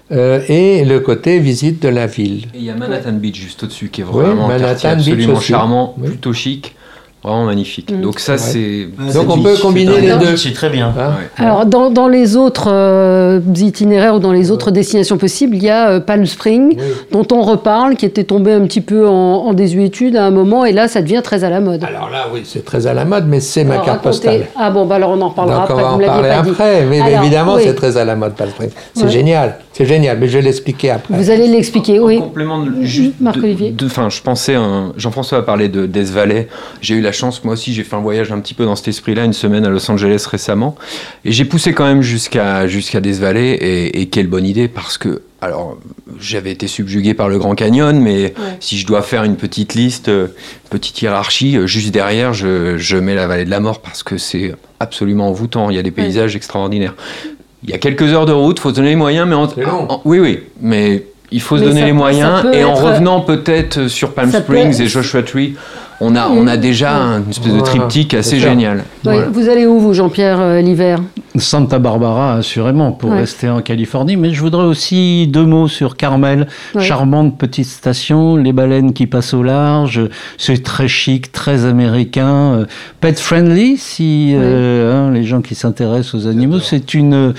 et le côté visite de la ville. Et il y a Manhattan Beach juste au-dessus, qui est vraiment un quartier absolument charmant, plutôt chic. Vraiment magnifique. Donc ça, c'est... Donc on peut combiner les deux. C'est très bien. Alors dans les autres itinéraires ou dans les autres destinations possibles, il y a Palm Springs, dont on reparle, qui était tombé un petit peu en désuétude à un moment, et là, ça devient très à la mode. Alors là, oui, c'est très à la mode, mais c'est ma carte postale. Ah bon, alors on en reparlera donc après. on va en parler après, mais évidemment, c'est très à la mode, Palm Springs. C'est génial. C'est génial, mais je vais l'expliquer après. Vous allez l'expliquer, oui. En complément Marc-Olivier. Je pensais, Jean-François a parlé de Death Valley. J'ai eu la chance, moi aussi, j'ai fait un voyage un petit peu dans cet esprit-là, une semaine à Los Angeles récemment. Et j'ai poussé quand même jusqu'à Death Valley. Et quelle bonne idée, parce que, alors, j'avais été subjugué par le Grand Canyon, mais si je dois faire une petite liste, petite hiérarchie, juste derrière, je mets la vallée de la mort, parce que c'est absolument envoûtant. Il y a des paysages extraordinaires. Il y a quelques heures de route, il faut se donner les moyens, mais oui, mais il faut se donner les moyens, et en revenant peut-être sur Palm Springs et Joshua Tree, on a déjà une espèce de triptyque assez génial. Voilà. Vous allez où, vous, Jean-Pierre, l'hiver ? Santa Barbara, assurément, pour rester en Californie. Mais je voudrais aussi 2 mots sur Carmel. Charmante petite station, les baleines qui passent au large. C'est très chic, très américain. Pet friendly, si les gens qui s'intéressent aux animaux. C'est une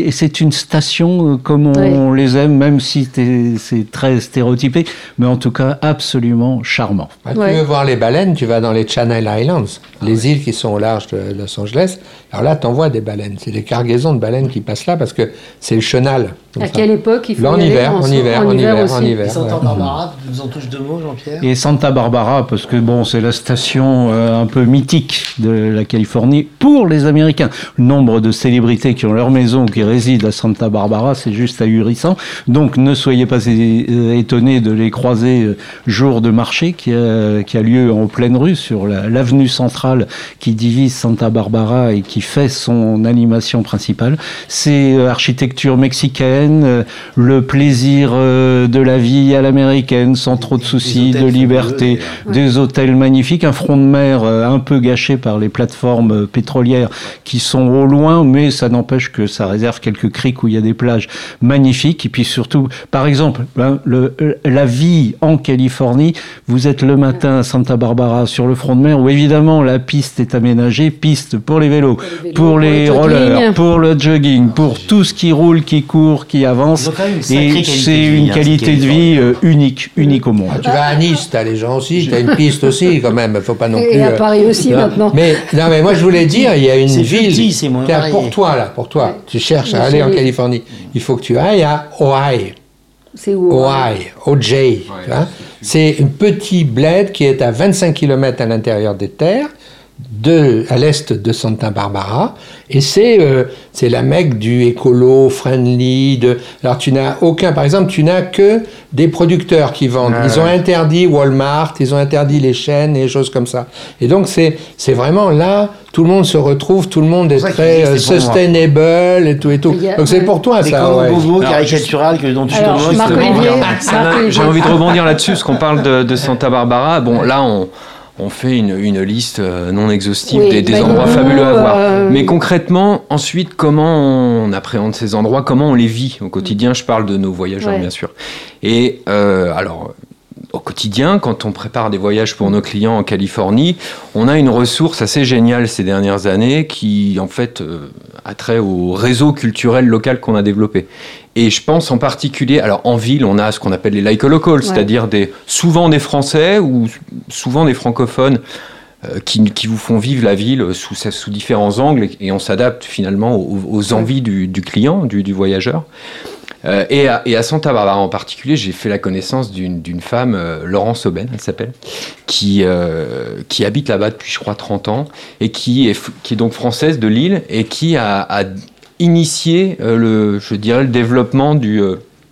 station comme on les aime, même si c'est très stéréotypé. Mais en tout cas, absolument charmant. Tu veux voir les baleines, tu vas dans les Channel Islands, les îles qui sont au large de Los Angeles. Alors là, tu en vois des baleines. C'est des cargaisons de baleines qui passent là parce que c'est le chenal. À quelle époque il faut en hiver, en hiver. Santa Barbara, tu nous en touches 2 mots, Jean-Pierre ? Et Santa Barbara, parce que c'est la station un peu mythique de la Californie pour les Américains. Le nombre de célébrités qui ont leur maison, qui résident à Santa Barbara, c'est juste ahurissant. Donc ne soyez pas étonnés de les croiser jour de marché qui a lieu en pleine rue sur l'avenue centrale qui divise Santa Barbara et qui fait son animation principale. C'est architecture mexicaine, le plaisir de la vie à l'américaine, sans trop de soucis, de liberté, des hôtels magnifiques, un front de mer un peu gâché par les plateformes pétrolières qui sont au loin, mais ça n'empêche que ça réserve quelques criques où il y a des plages magnifiques. Et puis surtout, par exemple, la vie en Californie, vous êtes le matin à Santa Barbara sur le front de mer où évidemment la piste est aménagée, piste pour les vélos, pour les rollers, pour le jogging, pour tout ce qui roule, qui court, qui avance. Et c'est une qualité de vie unique au monde. Tu vas à Nice, t'as les gens aussi, t'as une piste aussi quand même, faut pas non plus... Et à Paris aussi maintenant. Mais moi je voulais dire, il y a une ville pour toi, tu cherches à aller en Californie, il faut que tu ailles à Ojai. C'est où Ojai. C'est un petit bled qui est à 25 km à l'intérieur des terres, à l'est de Santa Barbara, et c'est la mecque du écolo-friendly. Alors par exemple, tu n'as que des producteurs qui vendent. Ils ont interdit Walmart, ils ont interdit les chaînes et des choses comme ça. Et donc c'est vraiment là, tout le monde se retrouve, tout le monde est très sustainable et tout. Donc c'est pour toi ça. Des caricatural dont tu te moques. J'ai envie de rebondir là-dessus, parce qu'on parle de Santa Barbara. Bon, là on fait une liste non exhaustive des endroits fabuleux à voir. Mais concrètement, ensuite, comment on appréhende ces endroits, comment on les vit au quotidien. Je parle de nos voyageurs, bien sûr. Et alors, au quotidien, quand on prépare des voyages pour nos clients en Californie, on a une ressource assez géniale ces dernières années qui, en fait, a trait au réseau culturel local qu'on a développé. Et je pense en particulier, alors en ville, on a ce qu'on appelle les like-a-locals, c'est-à-dire souvent des Français ou souvent des francophones qui vous font vivre la ville sous différents angles, et on s'adapte finalement aux envies du client, du voyageur. Et à Santa Barbara en particulier, j'ai fait la connaissance d'une femme, Laurence Aubin, elle s'appelle, qui habite là-bas depuis, je crois, 30 ans, et qui est donc française de Lille, et qui a initié, je dirais, le développement du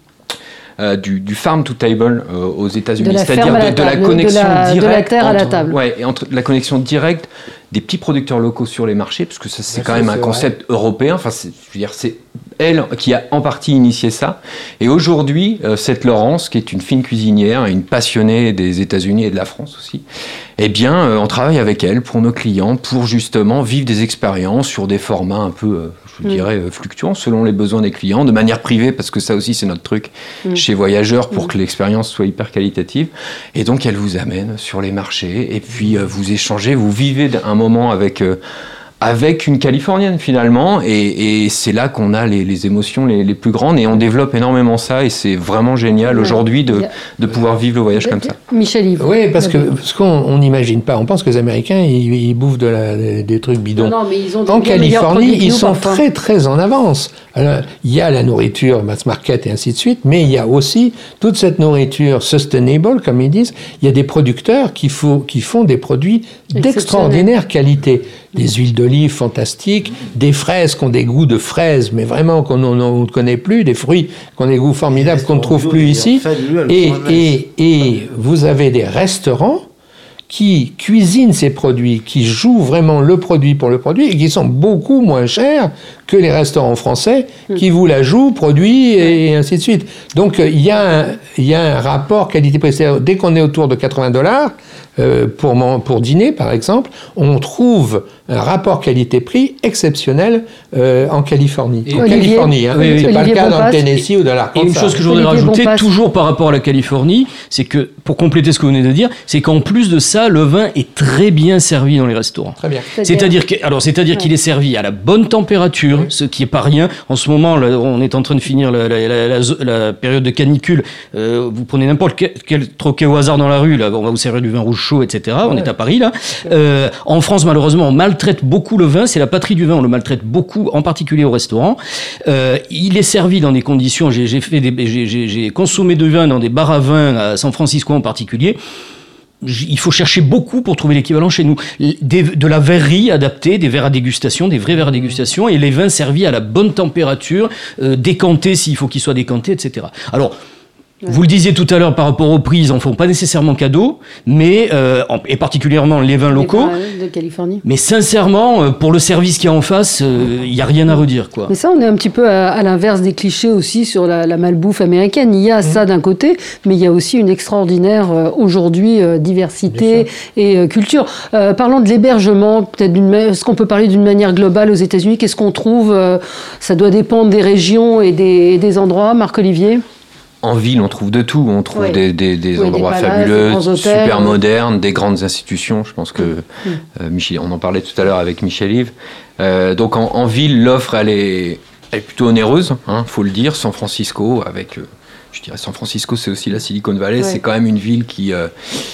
farm to table aux États-Unis, c'est-à-dire de la connexion directe de la terre à la table. Ouais, et entre la connexion directe des petits producteurs locaux sur les marchés, parce que ça c'est quand même un concept européen. Enfin, je veux dire, c'est elle qui a en partie initié ça. Et aujourd'hui, cette Laurence, qui est une fine cuisinière et une passionnée des États-Unis et de la France aussi, eh bien, on travaille avec elle pour nos clients, pour justement vivre des expériences sur des formats un peu, je dirais, fluctuants selon les besoins des clients, de manière privée, parce que ça aussi c'est notre truc chez Voyageurs, pour que l'expérience soit hyper qualitative. Et donc, elle vous amène sur les marchés, et puis vous échangez, vous vivez un moment avec une Californienne finalement, et c'est là qu'on a les émotions les plus grandes, et on développe énormément ça, et c'est vraiment génial aujourd'hui de pouvoir vivre le voyage comme ça. Michel-Yves. Oui, parce que ce qu'on n'imagine pas, on pense que les Américains ils bouffent des trucs bidons. Non, mais ils ont en Californie, ils sont très très en avance. Alors, il y a la nourriture mass market et ainsi de suite, mais il y a aussi toute cette nourriture sustainable, comme ils disent. Il y a des producteurs qui font des produits d'extraordinaire qualité. Des huiles d'olive fantastiques, des fraises qui ont des goûts de fraises, mais vraiment qu'on ne connaît plus, des fruits qui ont des goûts formidables qu'on ne trouve plus ici. Et vous avez des restaurants qui cuisinent ces produits, qui jouent vraiment le produit pour le produit, et qui sont beaucoup moins chers que les restaurants français qui vous la jouent, produit, et ainsi de suite. Donc il y a un rapport qualité-prix. Dès qu'on est autour de $80, pour dîner, par exemple, on trouve un rapport qualité-prix exceptionnel en Californie. En Californie, hein. C'est pas le cas dans le Tennessee ou dans l'Arkansas. Et une chose que je voudrais rajouter, toujours par rapport à la Californie, c'est que, pour compléter ce que vous venez de dire, c'est qu'en plus de ça, le vin est très bien servi dans les restaurants. Très bien. C'est-à-dire qu'il est servi à la bonne température, ce qui est pas rien. En ce moment, là, on est en train de finir la période de canicule. Vous prenez n'importe quel troquet au hasard dans la rue, là, on va vous servir du vin rouge chaud, etc. On est à Paris, là. En France, malheureusement, on maltraite beaucoup le vin. C'est la patrie du vin. On le maltraite beaucoup, en particulier au restaurant. Il est servi dans des conditions. J'ai consommé de vin dans des bars à vin à San Francisco en particulier. Il faut chercher beaucoup pour trouver l'équivalent chez nous. De la verrerie adaptée, des verres à dégustation, des vrais verres à dégustation, et les vins servis à la bonne température, décantés s'il faut qu'ils soient décantés, etc. Alors, vous le disiez tout à l'heure par rapport aux prix, ils en font pas nécessairement cadeau, mais et particulièrement les vins locaux. De Californie. Mais sincèrement, pour le service qu'il y a en face, il y a rien à redire, quoi. Mais ça, on est un petit peu à l'inverse des clichés aussi sur la malbouffe américaine. Il y a ça d'un côté, mais il y a aussi une extraordinaire aujourd'hui diversité et culture. Parlons de l'hébergement, peut-être est-ce qu'on peut parler d'une manière globale aux États-Unis? Qu'est-ce qu'on trouve? Ça doit dépendre des régions et des endroits. Marc-Olivier? En ville, on trouve de tout. On trouve des endroits fabuleux, super modernes, des grandes institutions. Je pense que on en parlait tout à l'heure avec Michel-Yves. Donc en ville, l'offre, elle est plutôt onéreuse, faut le dire. San Francisco, je dirais San Francisco, c'est aussi la Silicon Valley. C'est quand même une ville qui a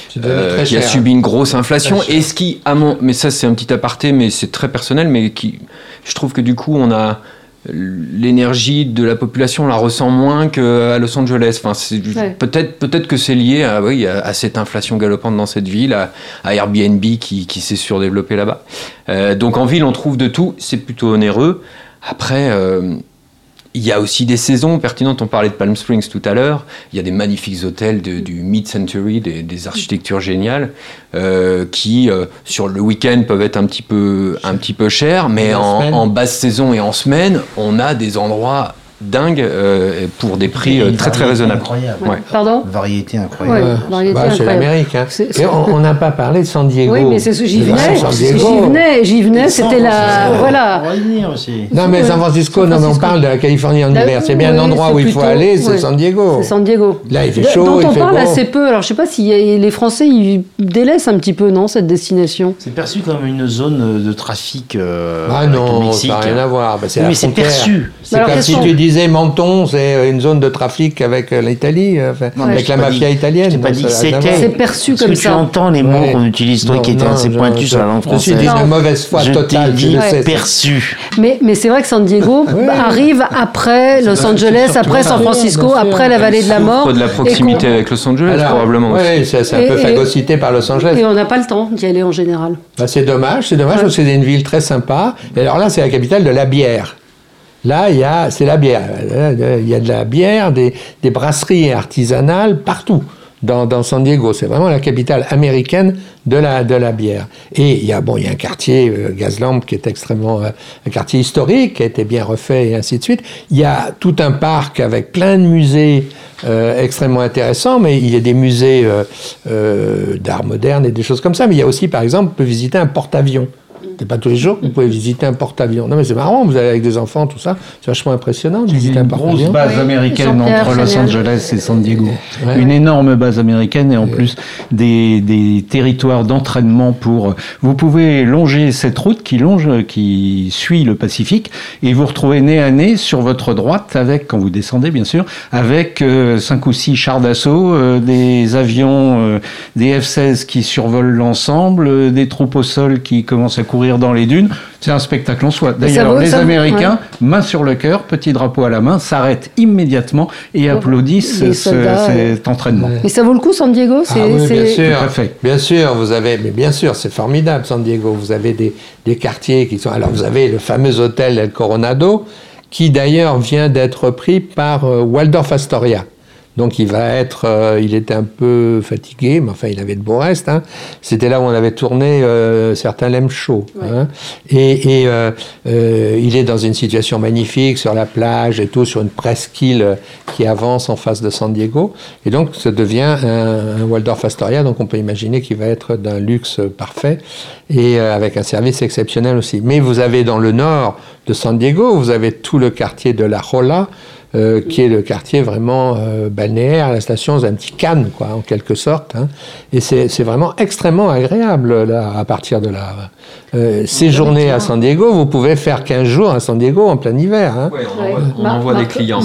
subi une grosse inflation. Et ce qui, mais ça c'est un petit aparté, mais c'est très personnel, mais je trouve que du coup, on a l'énergie de la population, on la ressent moins qu'à Los Angeles. Enfin, peut-être que c'est lié à cette inflation galopante dans cette ville, à Airbnb qui s'est surdéveloppé là-bas. Donc en ville, on trouve de tout, c'est plutôt onéreux. Après, il y a aussi des saisons pertinentes. On parlait de Palm Springs tout à l'heure. Il y a des magnifiques hôtels du mid-century, des architectures géniales, qui, sur le week-end, peuvent être un petit peu chers, mais en basse saison et en semaine, on a des endroits dingues pour des prix très très raisonnables. Pardon ? Variété incroyable. C'est l'Amérique. Et on n'a pas parlé de San Diego. Oui, mais c'est ce que j'y venais. C'était la voilà. On va y venir aussi. Non, mais San Francisco, on parle de la Californie en hiver. C'est bien un endroit où il faut aller, c'est San Diego. C'est San Diego. Là, il fait chaud, dont il fait on parle beau. assez peu. Alors, je sais pas si les Français ils délaissent un petit peu, non, cette destination. C'est perçu comme une zone de trafic. Ah non, ça n'a rien à voir. Mais c'est perçu. C'est comme si tu dis disait Menton, c'est une zone de trafic avec l'Italie, avec la mafia italienne. Je t'ai pas dit que c'était. C'est perçu comme ça. Tu entends les mots qu'on utilise, toi qui étais assez pointu sur la langue française. Je suis d'une mauvaise foi totale. Je t'ai dit perçu. Mais c'est vrai que San Diego arrive après Los Angeles, après San Francisco, après la vallée de la mort. De la proximité avec Los Angeles, probablement. Oui, c'est un peu phagocyté par Los Angeles. Et on n'a pas le temps d'y aller en général. C'est dommage parce que c'est une ville très sympa. Et alors là, c'est la capitale de la bière. Là, c'est la bière. Il y a de la bière, des brasseries artisanales partout dans San Diego. C'est vraiment la capitale américaine de la bière. Et il y a un quartier, Gaslamp, qui est extrêmement... un quartier historique, qui a été bien refait et ainsi de suite. Il y a tout un parc avec plein de musées extrêmement intéressants, mais il y a des musées d'art moderne et des choses comme ça. Mais il y a aussi, par exemple, on peut visiter un porte-avions. C'est pas tous les jours que vous pouvez visiter un porte-avions. Non, mais c'est marrant, vous allez avec des enfants, tout ça. C'est vachement impressionnant de visiter un porte-avions. Une grosse base américaine entre Los Angeles et San Diego. Ouais. Une énorme base américaine et en plus des territoires d'entraînement pour... Vous pouvez longer cette route qui suit le Pacifique et vous retrouvez nez à nez sur votre droite avec, quand vous descendez bien sûr, avec 5 ou 6 chars d'assaut, des avions, des F-16 qui survolent l'ensemble, des troupes au sol qui commencent à courir dans les dunes, c'est un spectacle en soi. D'ailleurs, les Américains, main sur le cœur, petit drapeau à la main, s'arrêtent immédiatement et applaudissent cet entraînement. Mais ça vaut le coup, San Diego? Oui, bien sûr. Tout à fait. Bien sûr, c'est formidable, San Diego. Vous avez des quartiers qui sont... Alors, vous avez le fameux hôtel El Coronado, qui d'ailleurs vient d'être pris par Waldorf Astoria. Donc il était un peu fatigué, mais enfin il avait de beaux restes. Hein. C'était là où on avait tourné certains Lem Show. Ouais. Hein. Et il est dans une situation magnifique sur la plage et tout, sur une presqu'île qui avance en face de San Diego. Et donc ça devient un Waldorf Astoria, donc on peut imaginer qu'il va être d'un luxe parfait et avec un service exceptionnel aussi. Mais vous avez dans le nord de San Diego, vous avez tout le quartier de La Jolla, qui est le quartier vraiment balnéaire. La station, c'est un petit Cannes, quoi, en quelque sorte. Hein. Et c'est vraiment extrêmement agréable, là, à partir de là. Séjourner à San Diego, vous pouvez faire 15 jours à San Diego en plein hiver. Hein. Oui, on envoie des clients.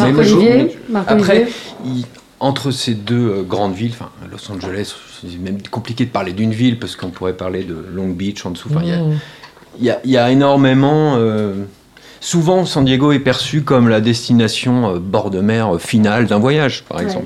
Après, entre ces deux grandes villes, Los Angeles, c'est même compliqué de parler d'une ville, parce qu'on pourrait parler de Long Beach en dessous. Il y a énormément... Souvent, San Diego est perçu comme la destination bord de mer finale d'un voyage, par exemple.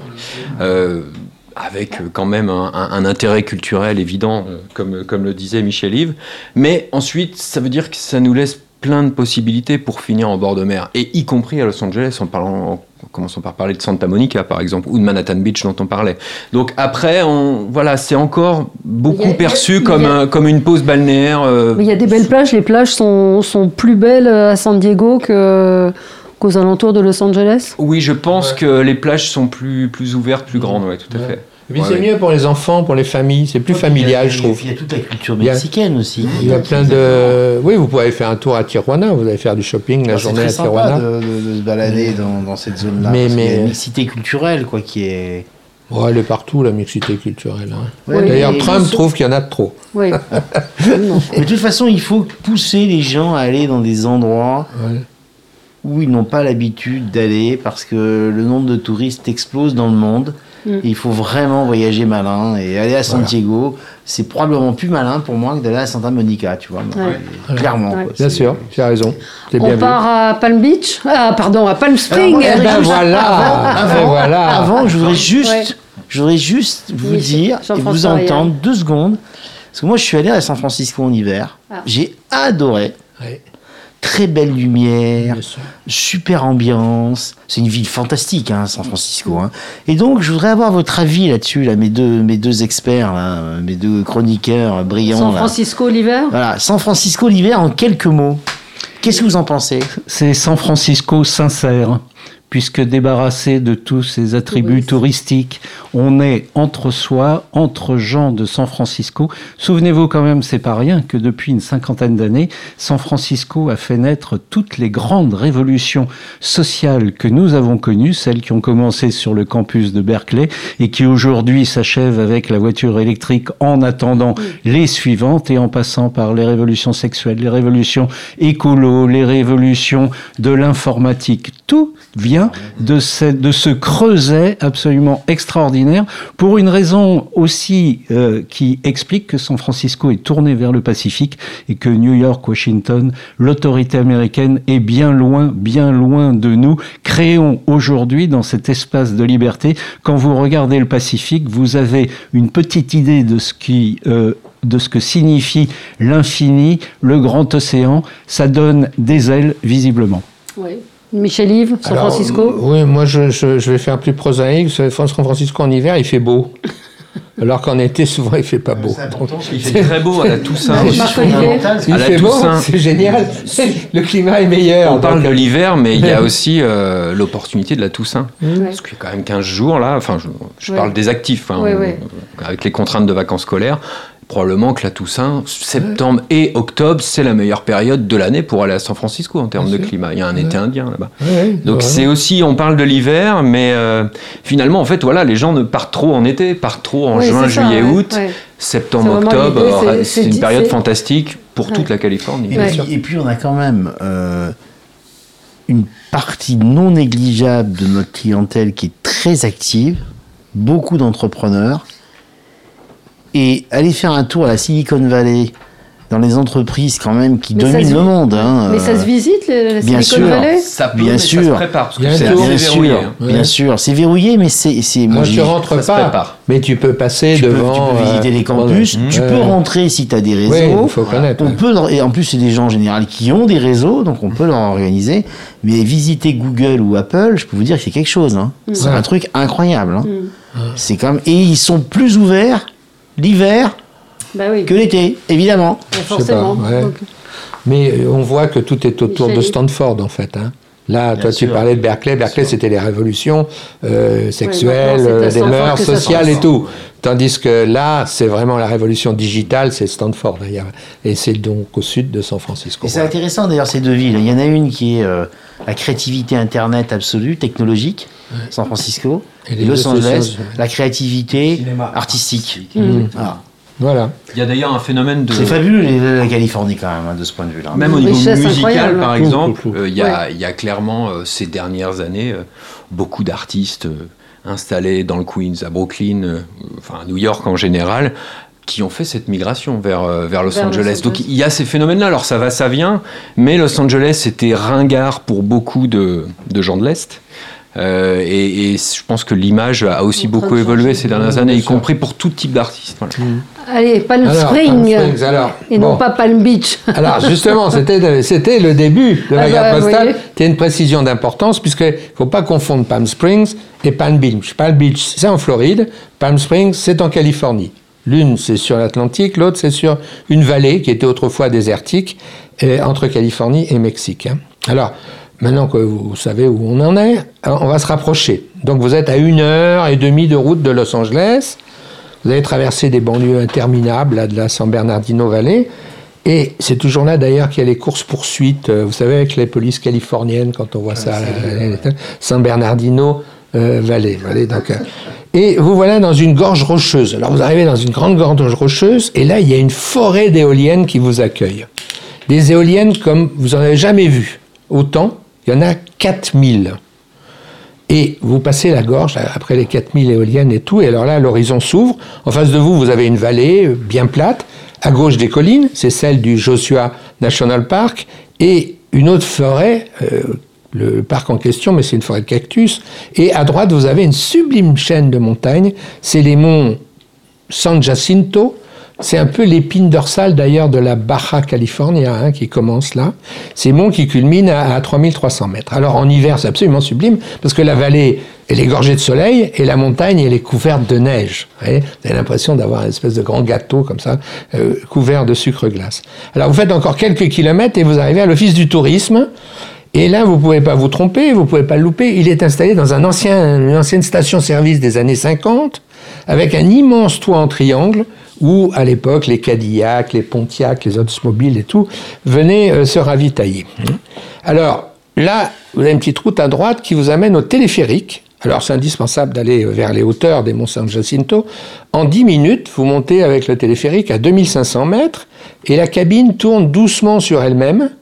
Avec quand même un intérêt culturel évident, comme le disait Michel-Yves. Mais ensuite, ça veut dire que ça nous laisse plein de possibilités pour finir en bord de mer, et y compris à Los Angeles, en commençant par parler de Santa Monica, par exemple, ou de Manhattan Beach dont on parlait. Donc après, c'est encore beaucoup perçu comme une pause balnéaire. Mais il y a des belles plages. Les plages sont plus belles à San Diego qu'aux alentours de Los Angeles. Oui, je pense que les plages sont plus ouvertes, plus grandes, tout à fait. Et puis c'est mieux pour les enfants, pour les familles, c'est plus familial, je trouve. Il y a toute la culture mexicaine aussi. Il y a plein de... Oui, vous pouvez aller faire un tour à Tijuana, vous allez faire du shopping la journée à Tijuana. C'est très sympa de se balader dans cette zone-là, parce qu'il y a une mixité culturelle, quoi, qui est... Ouais, elle est partout, la mixité culturelle. Hein. Ouais, d'ailleurs, Trump trouve qu'il y en a de trop. Oui. Mais de toute façon, il faut pousser les gens à aller dans des endroits où ils n'ont pas l'habitude d'aller, parce que le nombre de touristes explose dans le monde. Il faut vraiment voyager malin, et aller à San Diego, c'est probablement plus malin pour moi que d'aller à Santa Monica, tu vois. Clairement. Quoi, bien sûr, tu as raison. On part à Palm Beach, à Palm Springs. Avant, je voudrais juste vous dire et vous entendre 2 secondes, parce que moi je suis allé à San Francisco en hiver, j'ai adoré. Très belle lumière, super ambiance. C'est une ville fantastique, San Francisco. Et donc, je voudrais avoir votre avis là-dessus, mes deux experts, mes 2 chroniqueurs brillants. San Francisco l'hiver. Voilà, San Francisco l'hiver en quelques mots. Qu'est-ce que vous en pensez? C'est San Francisco sincère, puisque débarrassé de tous ces attributs touristiques, on est entre soi, entre gens de San Francisco. Souvenez-vous quand même, c'est pas rien, que depuis une 50aine d'années, San Francisco a fait naître toutes les grandes révolutions sociales que nous avons connues, celles qui ont commencé sur le campus de Berkeley et qui aujourd'hui s'achèvent avec la voiture électrique en attendant les suivantes, et en passant par les révolutions sexuelles, les révolutions écolo, les révolutions de l'informatique. Tout vient de ce creuset absolument extraordinaire, pour une raison aussi qui explique que San Francisco est tourné vers le Pacifique et que New York, Washington, l'autorité américaine est bien loin de nous. Créons aujourd'hui dans cet espace de liberté, quand vous regardez le Pacifique, vous avez une petite idée de ce que signifie l'infini, le grand océan. Ça donne des ailes visiblement. Oui. Michel-Yves, San Francisco. Oui, moi je vais faire plus prosaïque. San Francisco en hiver, il fait beau. Alors qu'en été, souvent, il fait pas beau. Il fait très beau à la Toussaint. Il fait beau, c'est génial. Le climat est meilleur. On parle de l'hiver, mais il y a aussi l'opportunité de la Toussaint. Parce qu'il y a quand même 15 jours, là. Enfin, je parle des actifs, avec les contraintes de vacances scolaires. Probablement que la Toussaint, septembre et octobre, c'est la meilleure période de l'année pour aller à San Francisco en termes de climat. Il y a un été indien là-bas. Donc c'est aussi, on parle de l'hiver, mais finalement, en fait, voilà, les gens ne partent trop en été, partent trop en juin, juillet, août. Septembre, octobre, c'est une période fantastique pour toute la Californie. Et puis on a quand même une partie non négligeable de notre clientèle qui est très active, beaucoup d'entrepreneurs. Et aller faire un tour à la Silicon Valley, dans les entreprises quand même qui dominent le monde. Mais ça se visite, la Silicon Valley ? Ça peut, mais ça se prépare, parce que c'est verrouillé. Bien sûr, c'est verrouillé, mais c'est moi, tu rentres pas, mais tu peux passer devant... Tu peux visiter les campus, tu peux rentrer si tu as des réseaux. Oui, il faut connaître. Et en plus, c'est des gens en général qui ont des réseaux, donc on peut leur organiser. Mais visiter Google ou Apple, je peux vous dire que c'est quelque chose. C'est un truc incroyable. C'est comme... Et ils sont plus ouverts l'hiver que l'été, évidemment. Forcément. Mais on voit que tout est autour de Stanford, en fait. Là, toi, tu parlais de Berkeley. Berkeley, c'était les révolutions sexuelles, des mœurs, sociales et tout. Tandis que là, c'est vraiment la révolution digitale, c'est Stanford. Et c'est donc au sud de San Francisco. Et c'est intéressant, d'ailleurs, ces deux villes. Il y en a une qui est la créativité Internet absolue, technologique, San Francisco, et Los Angeles, la créativité artistique. Voilà. Il y a d'ailleurs un phénomène de... C'est fabuleux la Californie quand même, de ce point de vue-là. Même au niveau musical, par exemple, il y a clairement, ces dernières années, beaucoup d'artistes installés dans le Queens, à Brooklyn, à New York en général, qui ont fait cette migration vers Los Angeles. Donc il y a ces phénomènes-là. Alors ça va, ça vient, mais Los Angeles était ringard pour beaucoup de gens de l'Est. Et je pense que l'image a aussi beaucoup évolué ces dernières années, y compris pour tout type d'artistes. Voilà. Allez, Palm Springs, et non pas Palm Beach. Alors justement, c'était le début de la carte postale. C'est une précision d'importance, puisqu'il ne faut pas confondre Palm Springs et Palm Beach. Palm Beach, c'est en Floride. Palm Springs, c'est en Californie. L'une, c'est sur l'Atlantique, l'autre, c'est sur une vallée qui était autrefois désertique, entre Californie et Mexique. Alors, maintenant que vous savez où on en est, on va se rapprocher. Donc vous êtes à 1h30 de route de Los Angeles. Vous avez traversé des banlieues interminables, là, de la San Bernardino Valley. Et c'est toujours là, d'ailleurs, qu'il y a les courses-poursuites. Vous savez, avec les polices californiennes, quand on voit ça, San Bernardino Valley. Donc, et vous voilà dans une gorge rocheuse. Alors vous arrivez dans une grande gorge rocheuse, et là, il y a une forêt d'éoliennes qui vous accueille. Des éoliennes comme vous n'en avez jamais vu. Autant, il y en a 4000. Et vous passez la gorge, après les 4000 éoliennes et tout, et alors là, l'horizon s'ouvre. En face de vous, vous avez une vallée bien plate. À gauche des collines, c'est celle du Joshua National Park, et une autre forêt, le parc en question, mais c'est une forêt de cactus. Et à droite, vous avez une sublime chaîne de montagnes, c'est les monts San Jacinto. C'est un peu l'épine dorsale d'ailleurs de la Baja California qui commence là. Ces monts qui culminent à 3300 mètres. Alors en hiver, c'est absolument sublime parce que la vallée, elle est gorgée de soleil et la montagne, elle est couverte de neige. Vous avez l'impression d'avoir une espèce de grand gâteau comme ça, couvert de sucre glace. Alors vous faites encore quelques kilomètres et vous arrivez à l'Office du tourisme. Et là, vous ne pouvez pas vous tromper, vous ne pouvez pas le louper. Il est installé dans une ancienne station-service des années 50 avec un immense toit en triangle où, à l'époque, les Cadillacs, les Pontiac, les Oldsmobile et tout venaient se ravitailler. Alors, là, vous avez une petite route à droite qui vous amène au téléphérique. Alors, c'est indispensable d'aller vers les hauteurs des monts San Jacinto. En 10 minutes, vous montez avec le téléphérique à 2500 mètres et la cabine tourne doucement sur elle-même.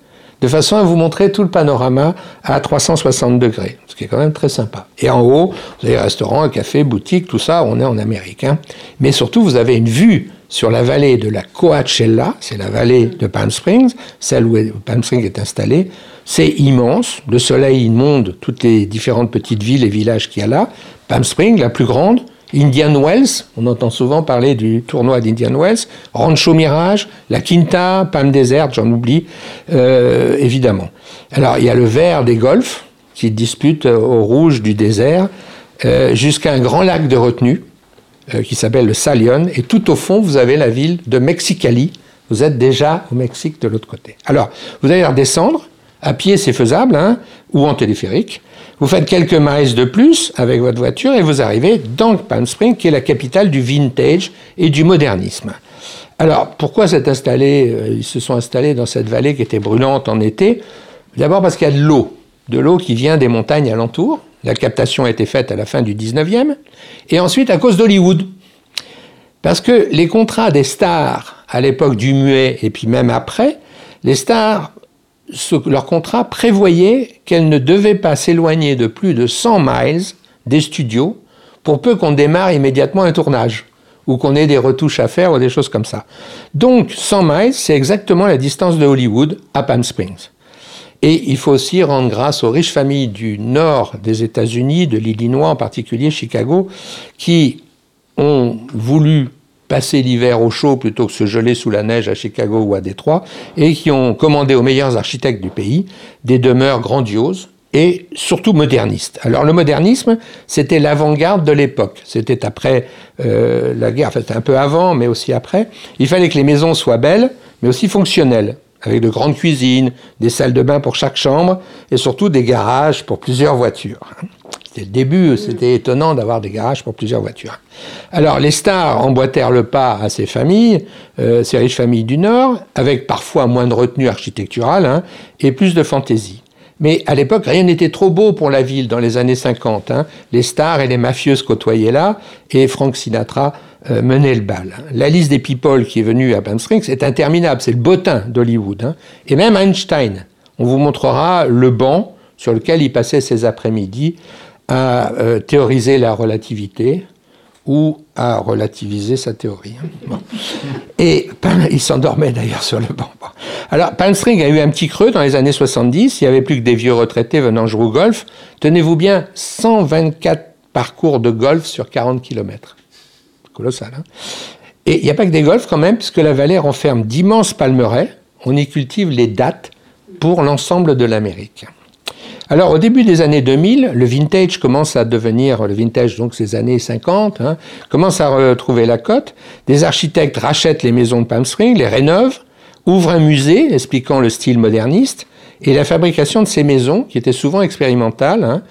de façon à vous montrer tout le panorama à 360 degrés, ce qui est quand même très sympa. Et en haut, vous avez restaurants, cafés, boutiques, tout ça, on est en Amérique. Hein. Mais surtout, vous avez une vue sur la vallée de la Coachella, c'est la vallée de Palm Springs, celle où Palm Springs est installée. C'est immense, le soleil inonde toutes les différentes petites villes et villages qu'il y a là. Palm Springs, la plus grande, Indian Wells, on entend souvent parler du tournoi d'Indian Wells, Rancho Mirage, La Quinta, Palm Desert, j'en oublie, évidemment. Alors, il y a le vert des golfs, qui dispute au rouge du désert, jusqu'à un grand lac de retenue, qui s'appelle le Salion, et tout au fond, vous avez la ville de Mexicali. Vous êtes déjà au Mexique de l'autre côté. Alors, vous allez redescendre, à pied c'est faisable, hein, ou en téléphérique. Vous faites quelques miles de plus avec votre voiture et vous arrivez dans Palm Springs, qui est la capitale du vintage et du modernisme. Alors, pourquoi ils se sont installés dans cette vallée qui était brûlante en été? D'abord parce qu'il y a de l'eau qui vient des montagnes alentours. La captation a été faite à la fin du 19e. Et ensuite, à cause d'Hollywood. Parce que les contrats des stars, à l'époque du muet et puis même après, les stars, leur contrat prévoyait qu'elles ne devaient pas s'éloigner de plus de 100 miles des studios pour peu qu'on démarre immédiatement un tournage ou qu'on ait des retouches à faire ou des choses comme ça. Donc 100 miles, c'est exactement la distance de Hollywood à Palm Springs. Et il faut aussi rendre grâce aux riches familles du nord des États-Unis, de l'Illinois en particulier, Chicago, qui ont voulu passer l'hiver au chaud plutôt que se geler sous la neige à Chicago ou à Détroit, et qui ont commandé aux meilleurs architectes du pays des demeures grandioses et surtout modernistes. Alors le modernisme, c'était l'avant-garde de l'époque. C'était après la guerre, enfin c'était un peu avant, mais aussi après. Il fallait que les maisons soient belles, mais aussi fonctionnelles, avec de grandes cuisines, des salles de bain pour chaque chambre, et surtout des garages pour plusieurs voitures. C'était le début, c'était étonnant d'avoir des garages pour plusieurs voitures. Alors, les stars emboîtèrent le pas à ces familles, ces riches familles du Nord, avec parfois moins de retenue architecturale, hein, et plus de fantaisie. Mais à l'époque, rien n'était trop beau pour la ville dans les années 50. Hein. Les stars et les mafieux se côtoyaient là, et Frank Sinatra menait le bal. La liste des people qui est venue à Palm Springs est interminable, c'est le bottin d'Hollywood. Hein. Et même Einstein, on vous montrera le banc sur lequel il passait ses après-midi à théoriser la relativité ou à relativiser sa théorie. Bon. Et il s'endormait d'ailleurs sur le banc. Bon. Alors, Palm Springs a eu un petit creux dans les années 70, il n'y avait plus que des vieux retraités venant jouer au golf. Tenez-vous bien, 124 parcours de golf sur 40 km. Colossal, hein. Et il n'y a pas que des golfs quand même, puisque la vallée renferme d'immenses palmeraies. On y cultive les dattes pour l'ensemble de l'Amérique. Alors, au début des années 2000, le vintage commence à devenir, le vintage, donc ces années 50, hein, commence à retrouver la cote. Des architectes rachètent les maisons de Palm Springs, les rénovent, ouvrent un musée expliquant le style moderniste et la fabrication de ces maisons, qui étaient souvent expérimentales, hein,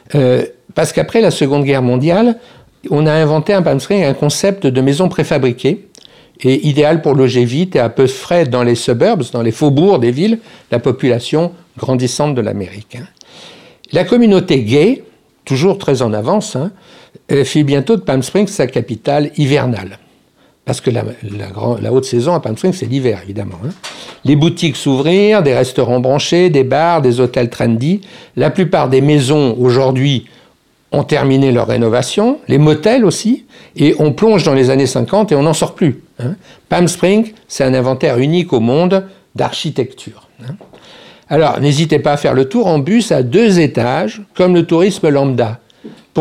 parce qu'après la Seconde Guerre mondiale, on a inventé à Palm Springs un concept de maison préfabriquée et idéal pour loger vite et à peu de frais dans les suburbs, dans les faubourgs des villes, la population grandissante de l'Amérique. Hein. La communauté gay, toujours très en avance, hein, fit bientôt de Palm Springs sa capitale hivernale. Parce que la haute saison à Palm Springs, c'est l'hiver, évidemment. Hein. Les boutiques s'ouvrirent, des restaurants branchés, des bars, des hôtels trendy. La plupart des maisons, aujourd'hui, ont terminé leur rénovation, les motels aussi, et on plonge dans les années 50 et on n'en sort plus. Hein. Palm Springs, c'est un inventaire unique au monde d'architecture. Hein. Alors, n'hésitez pas à faire le tour en bus à 2 étages, comme le tourisme lambda. Pourquoi ?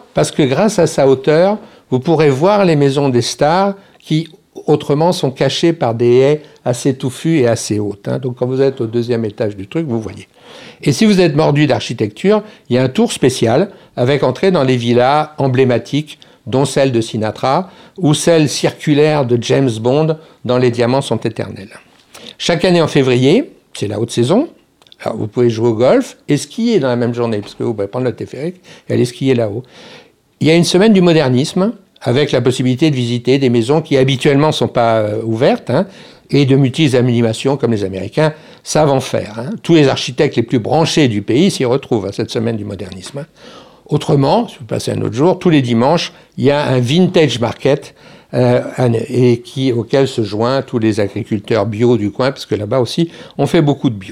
Parce que grâce à sa hauteur, vous pourrez voir les maisons des stars qui, autrement, sont cachées par des haies assez touffues et assez hautes. Hein. Donc, quand vous êtes au 2e étage du truc, vous voyez. Et si vous êtes mordu d'architecture, il y a un tour spécial avec entrée dans les villas emblématiques, dont celle de Sinatra ou celle circulaire de James Bond dans Les Diamants sont éternels. Chaque année en février, c'est la haute saison, alors vous pouvez jouer au golf et skier dans la même journée, puisque vous pouvez prendre le téléphérique et aller skier là-haut. Il y a une semaine du modernisme, avec la possibilité de visiter des maisons qui habituellement ne sont pas ouvertes, hein, et de multiples animations comme les Américains savent en faire. Hein. Tous les architectes les plus branchés du pays s'y retrouvent à cette semaine du modernisme. Hein. Autrement, si vous passez un autre jour, tous les dimanches, il y a un vintage market auquel se joignent tous les agriculteurs bio du coin, parce que là-bas aussi, on fait beaucoup de bio.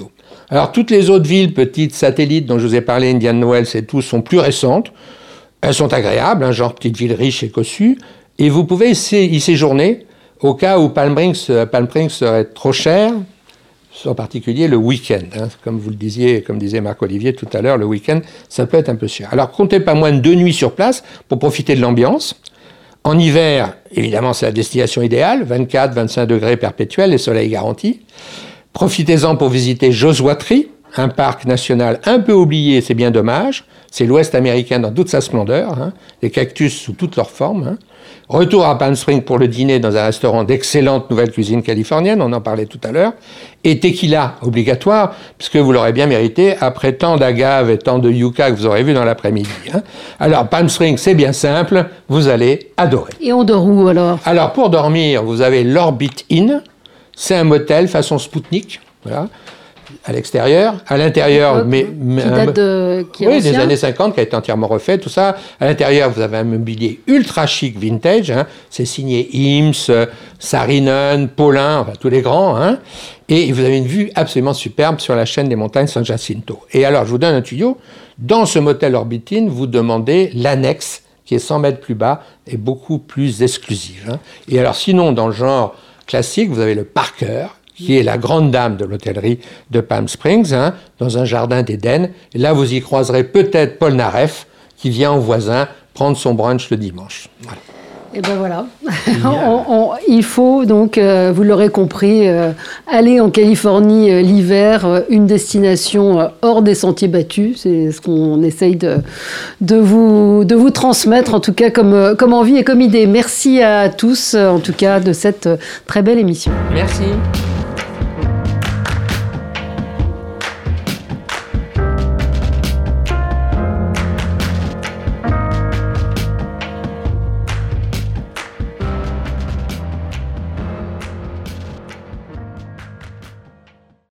Alors, toutes les autres villes, petites satellites dont je vous ai parlé, Indian Wells et tout, sont plus récentes. Elles sont agréables, genre petites villes riches et cossues. Et vous pouvez y séjourner au cas où Palm Springs serait trop cher, en particulier le week-end. Comme vous le disiez, comme disait Marc-Olivier tout à l'heure, le week-end, ça peut être un peu cher. Alors, comptez pas moins de 2 nuits sur place pour profiter de l'ambiance. En hiver, évidemment, c'est la destination idéale, 24-25 degrés perpétuels et soleil garanti. Profitez-en pour visiter Joshua Tree, un parc national un peu oublié, c'est bien dommage. C'est l'Ouest américain dans toute sa splendeur, les cactus sous toutes leurs formes. Retour à Palm Springs pour le dîner dans un restaurant d'excellente nouvelle cuisine californienne, on en parlait tout à l'heure. Et tequila obligatoire, puisque vous l'aurez bien mérité, après tant d'agave et tant de yucca que vous aurez vu dans l'après-midi. Alors, Palm Springs, c'est bien simple, vous allez adorer. Et on dort où alors ? Alors, pour dormir, vous avez l'Orbit Inn. C'est un motel façon Spoutnik, voilà, à l'extérieur. À l'intérieur, des années 50, qui a été entièrement refait, tout ça. À l'intérieur, vous avez un mobilier ultra chic vintage. C'est signé Eames, Saarinen, Paulin, enfin tous les grands. Et vous avez une vue absolument superbe sur la chaîne des montagnes San Jacinto. Et alors, je vous donne un tuyau. Dans ce motel Orbit Inn, vous demandez l'annexe, qui est 100 mètres plus bas et beaucoup plus exclusive. Et alors, sinon, dans le genre classique, vous avez le Parker, qui est la grande dame de l'hôtellerie de Palm Springs, dans un jardin d'Éden. Et là, vous y croiserez peut-être Paul Naref, qui vient en voisin prendre son brunch le dimanche. Voilà. Et ben voilà, il faut donc, vous l'aurez compris, aller en Californie l'hiver, une destination hors des sentiers battus, c'est ce qu'on essaye de vous transmettre, en tout cas comme envie et comme idée. Merci à tous, en tout cas, de cette très belle émission. Merci.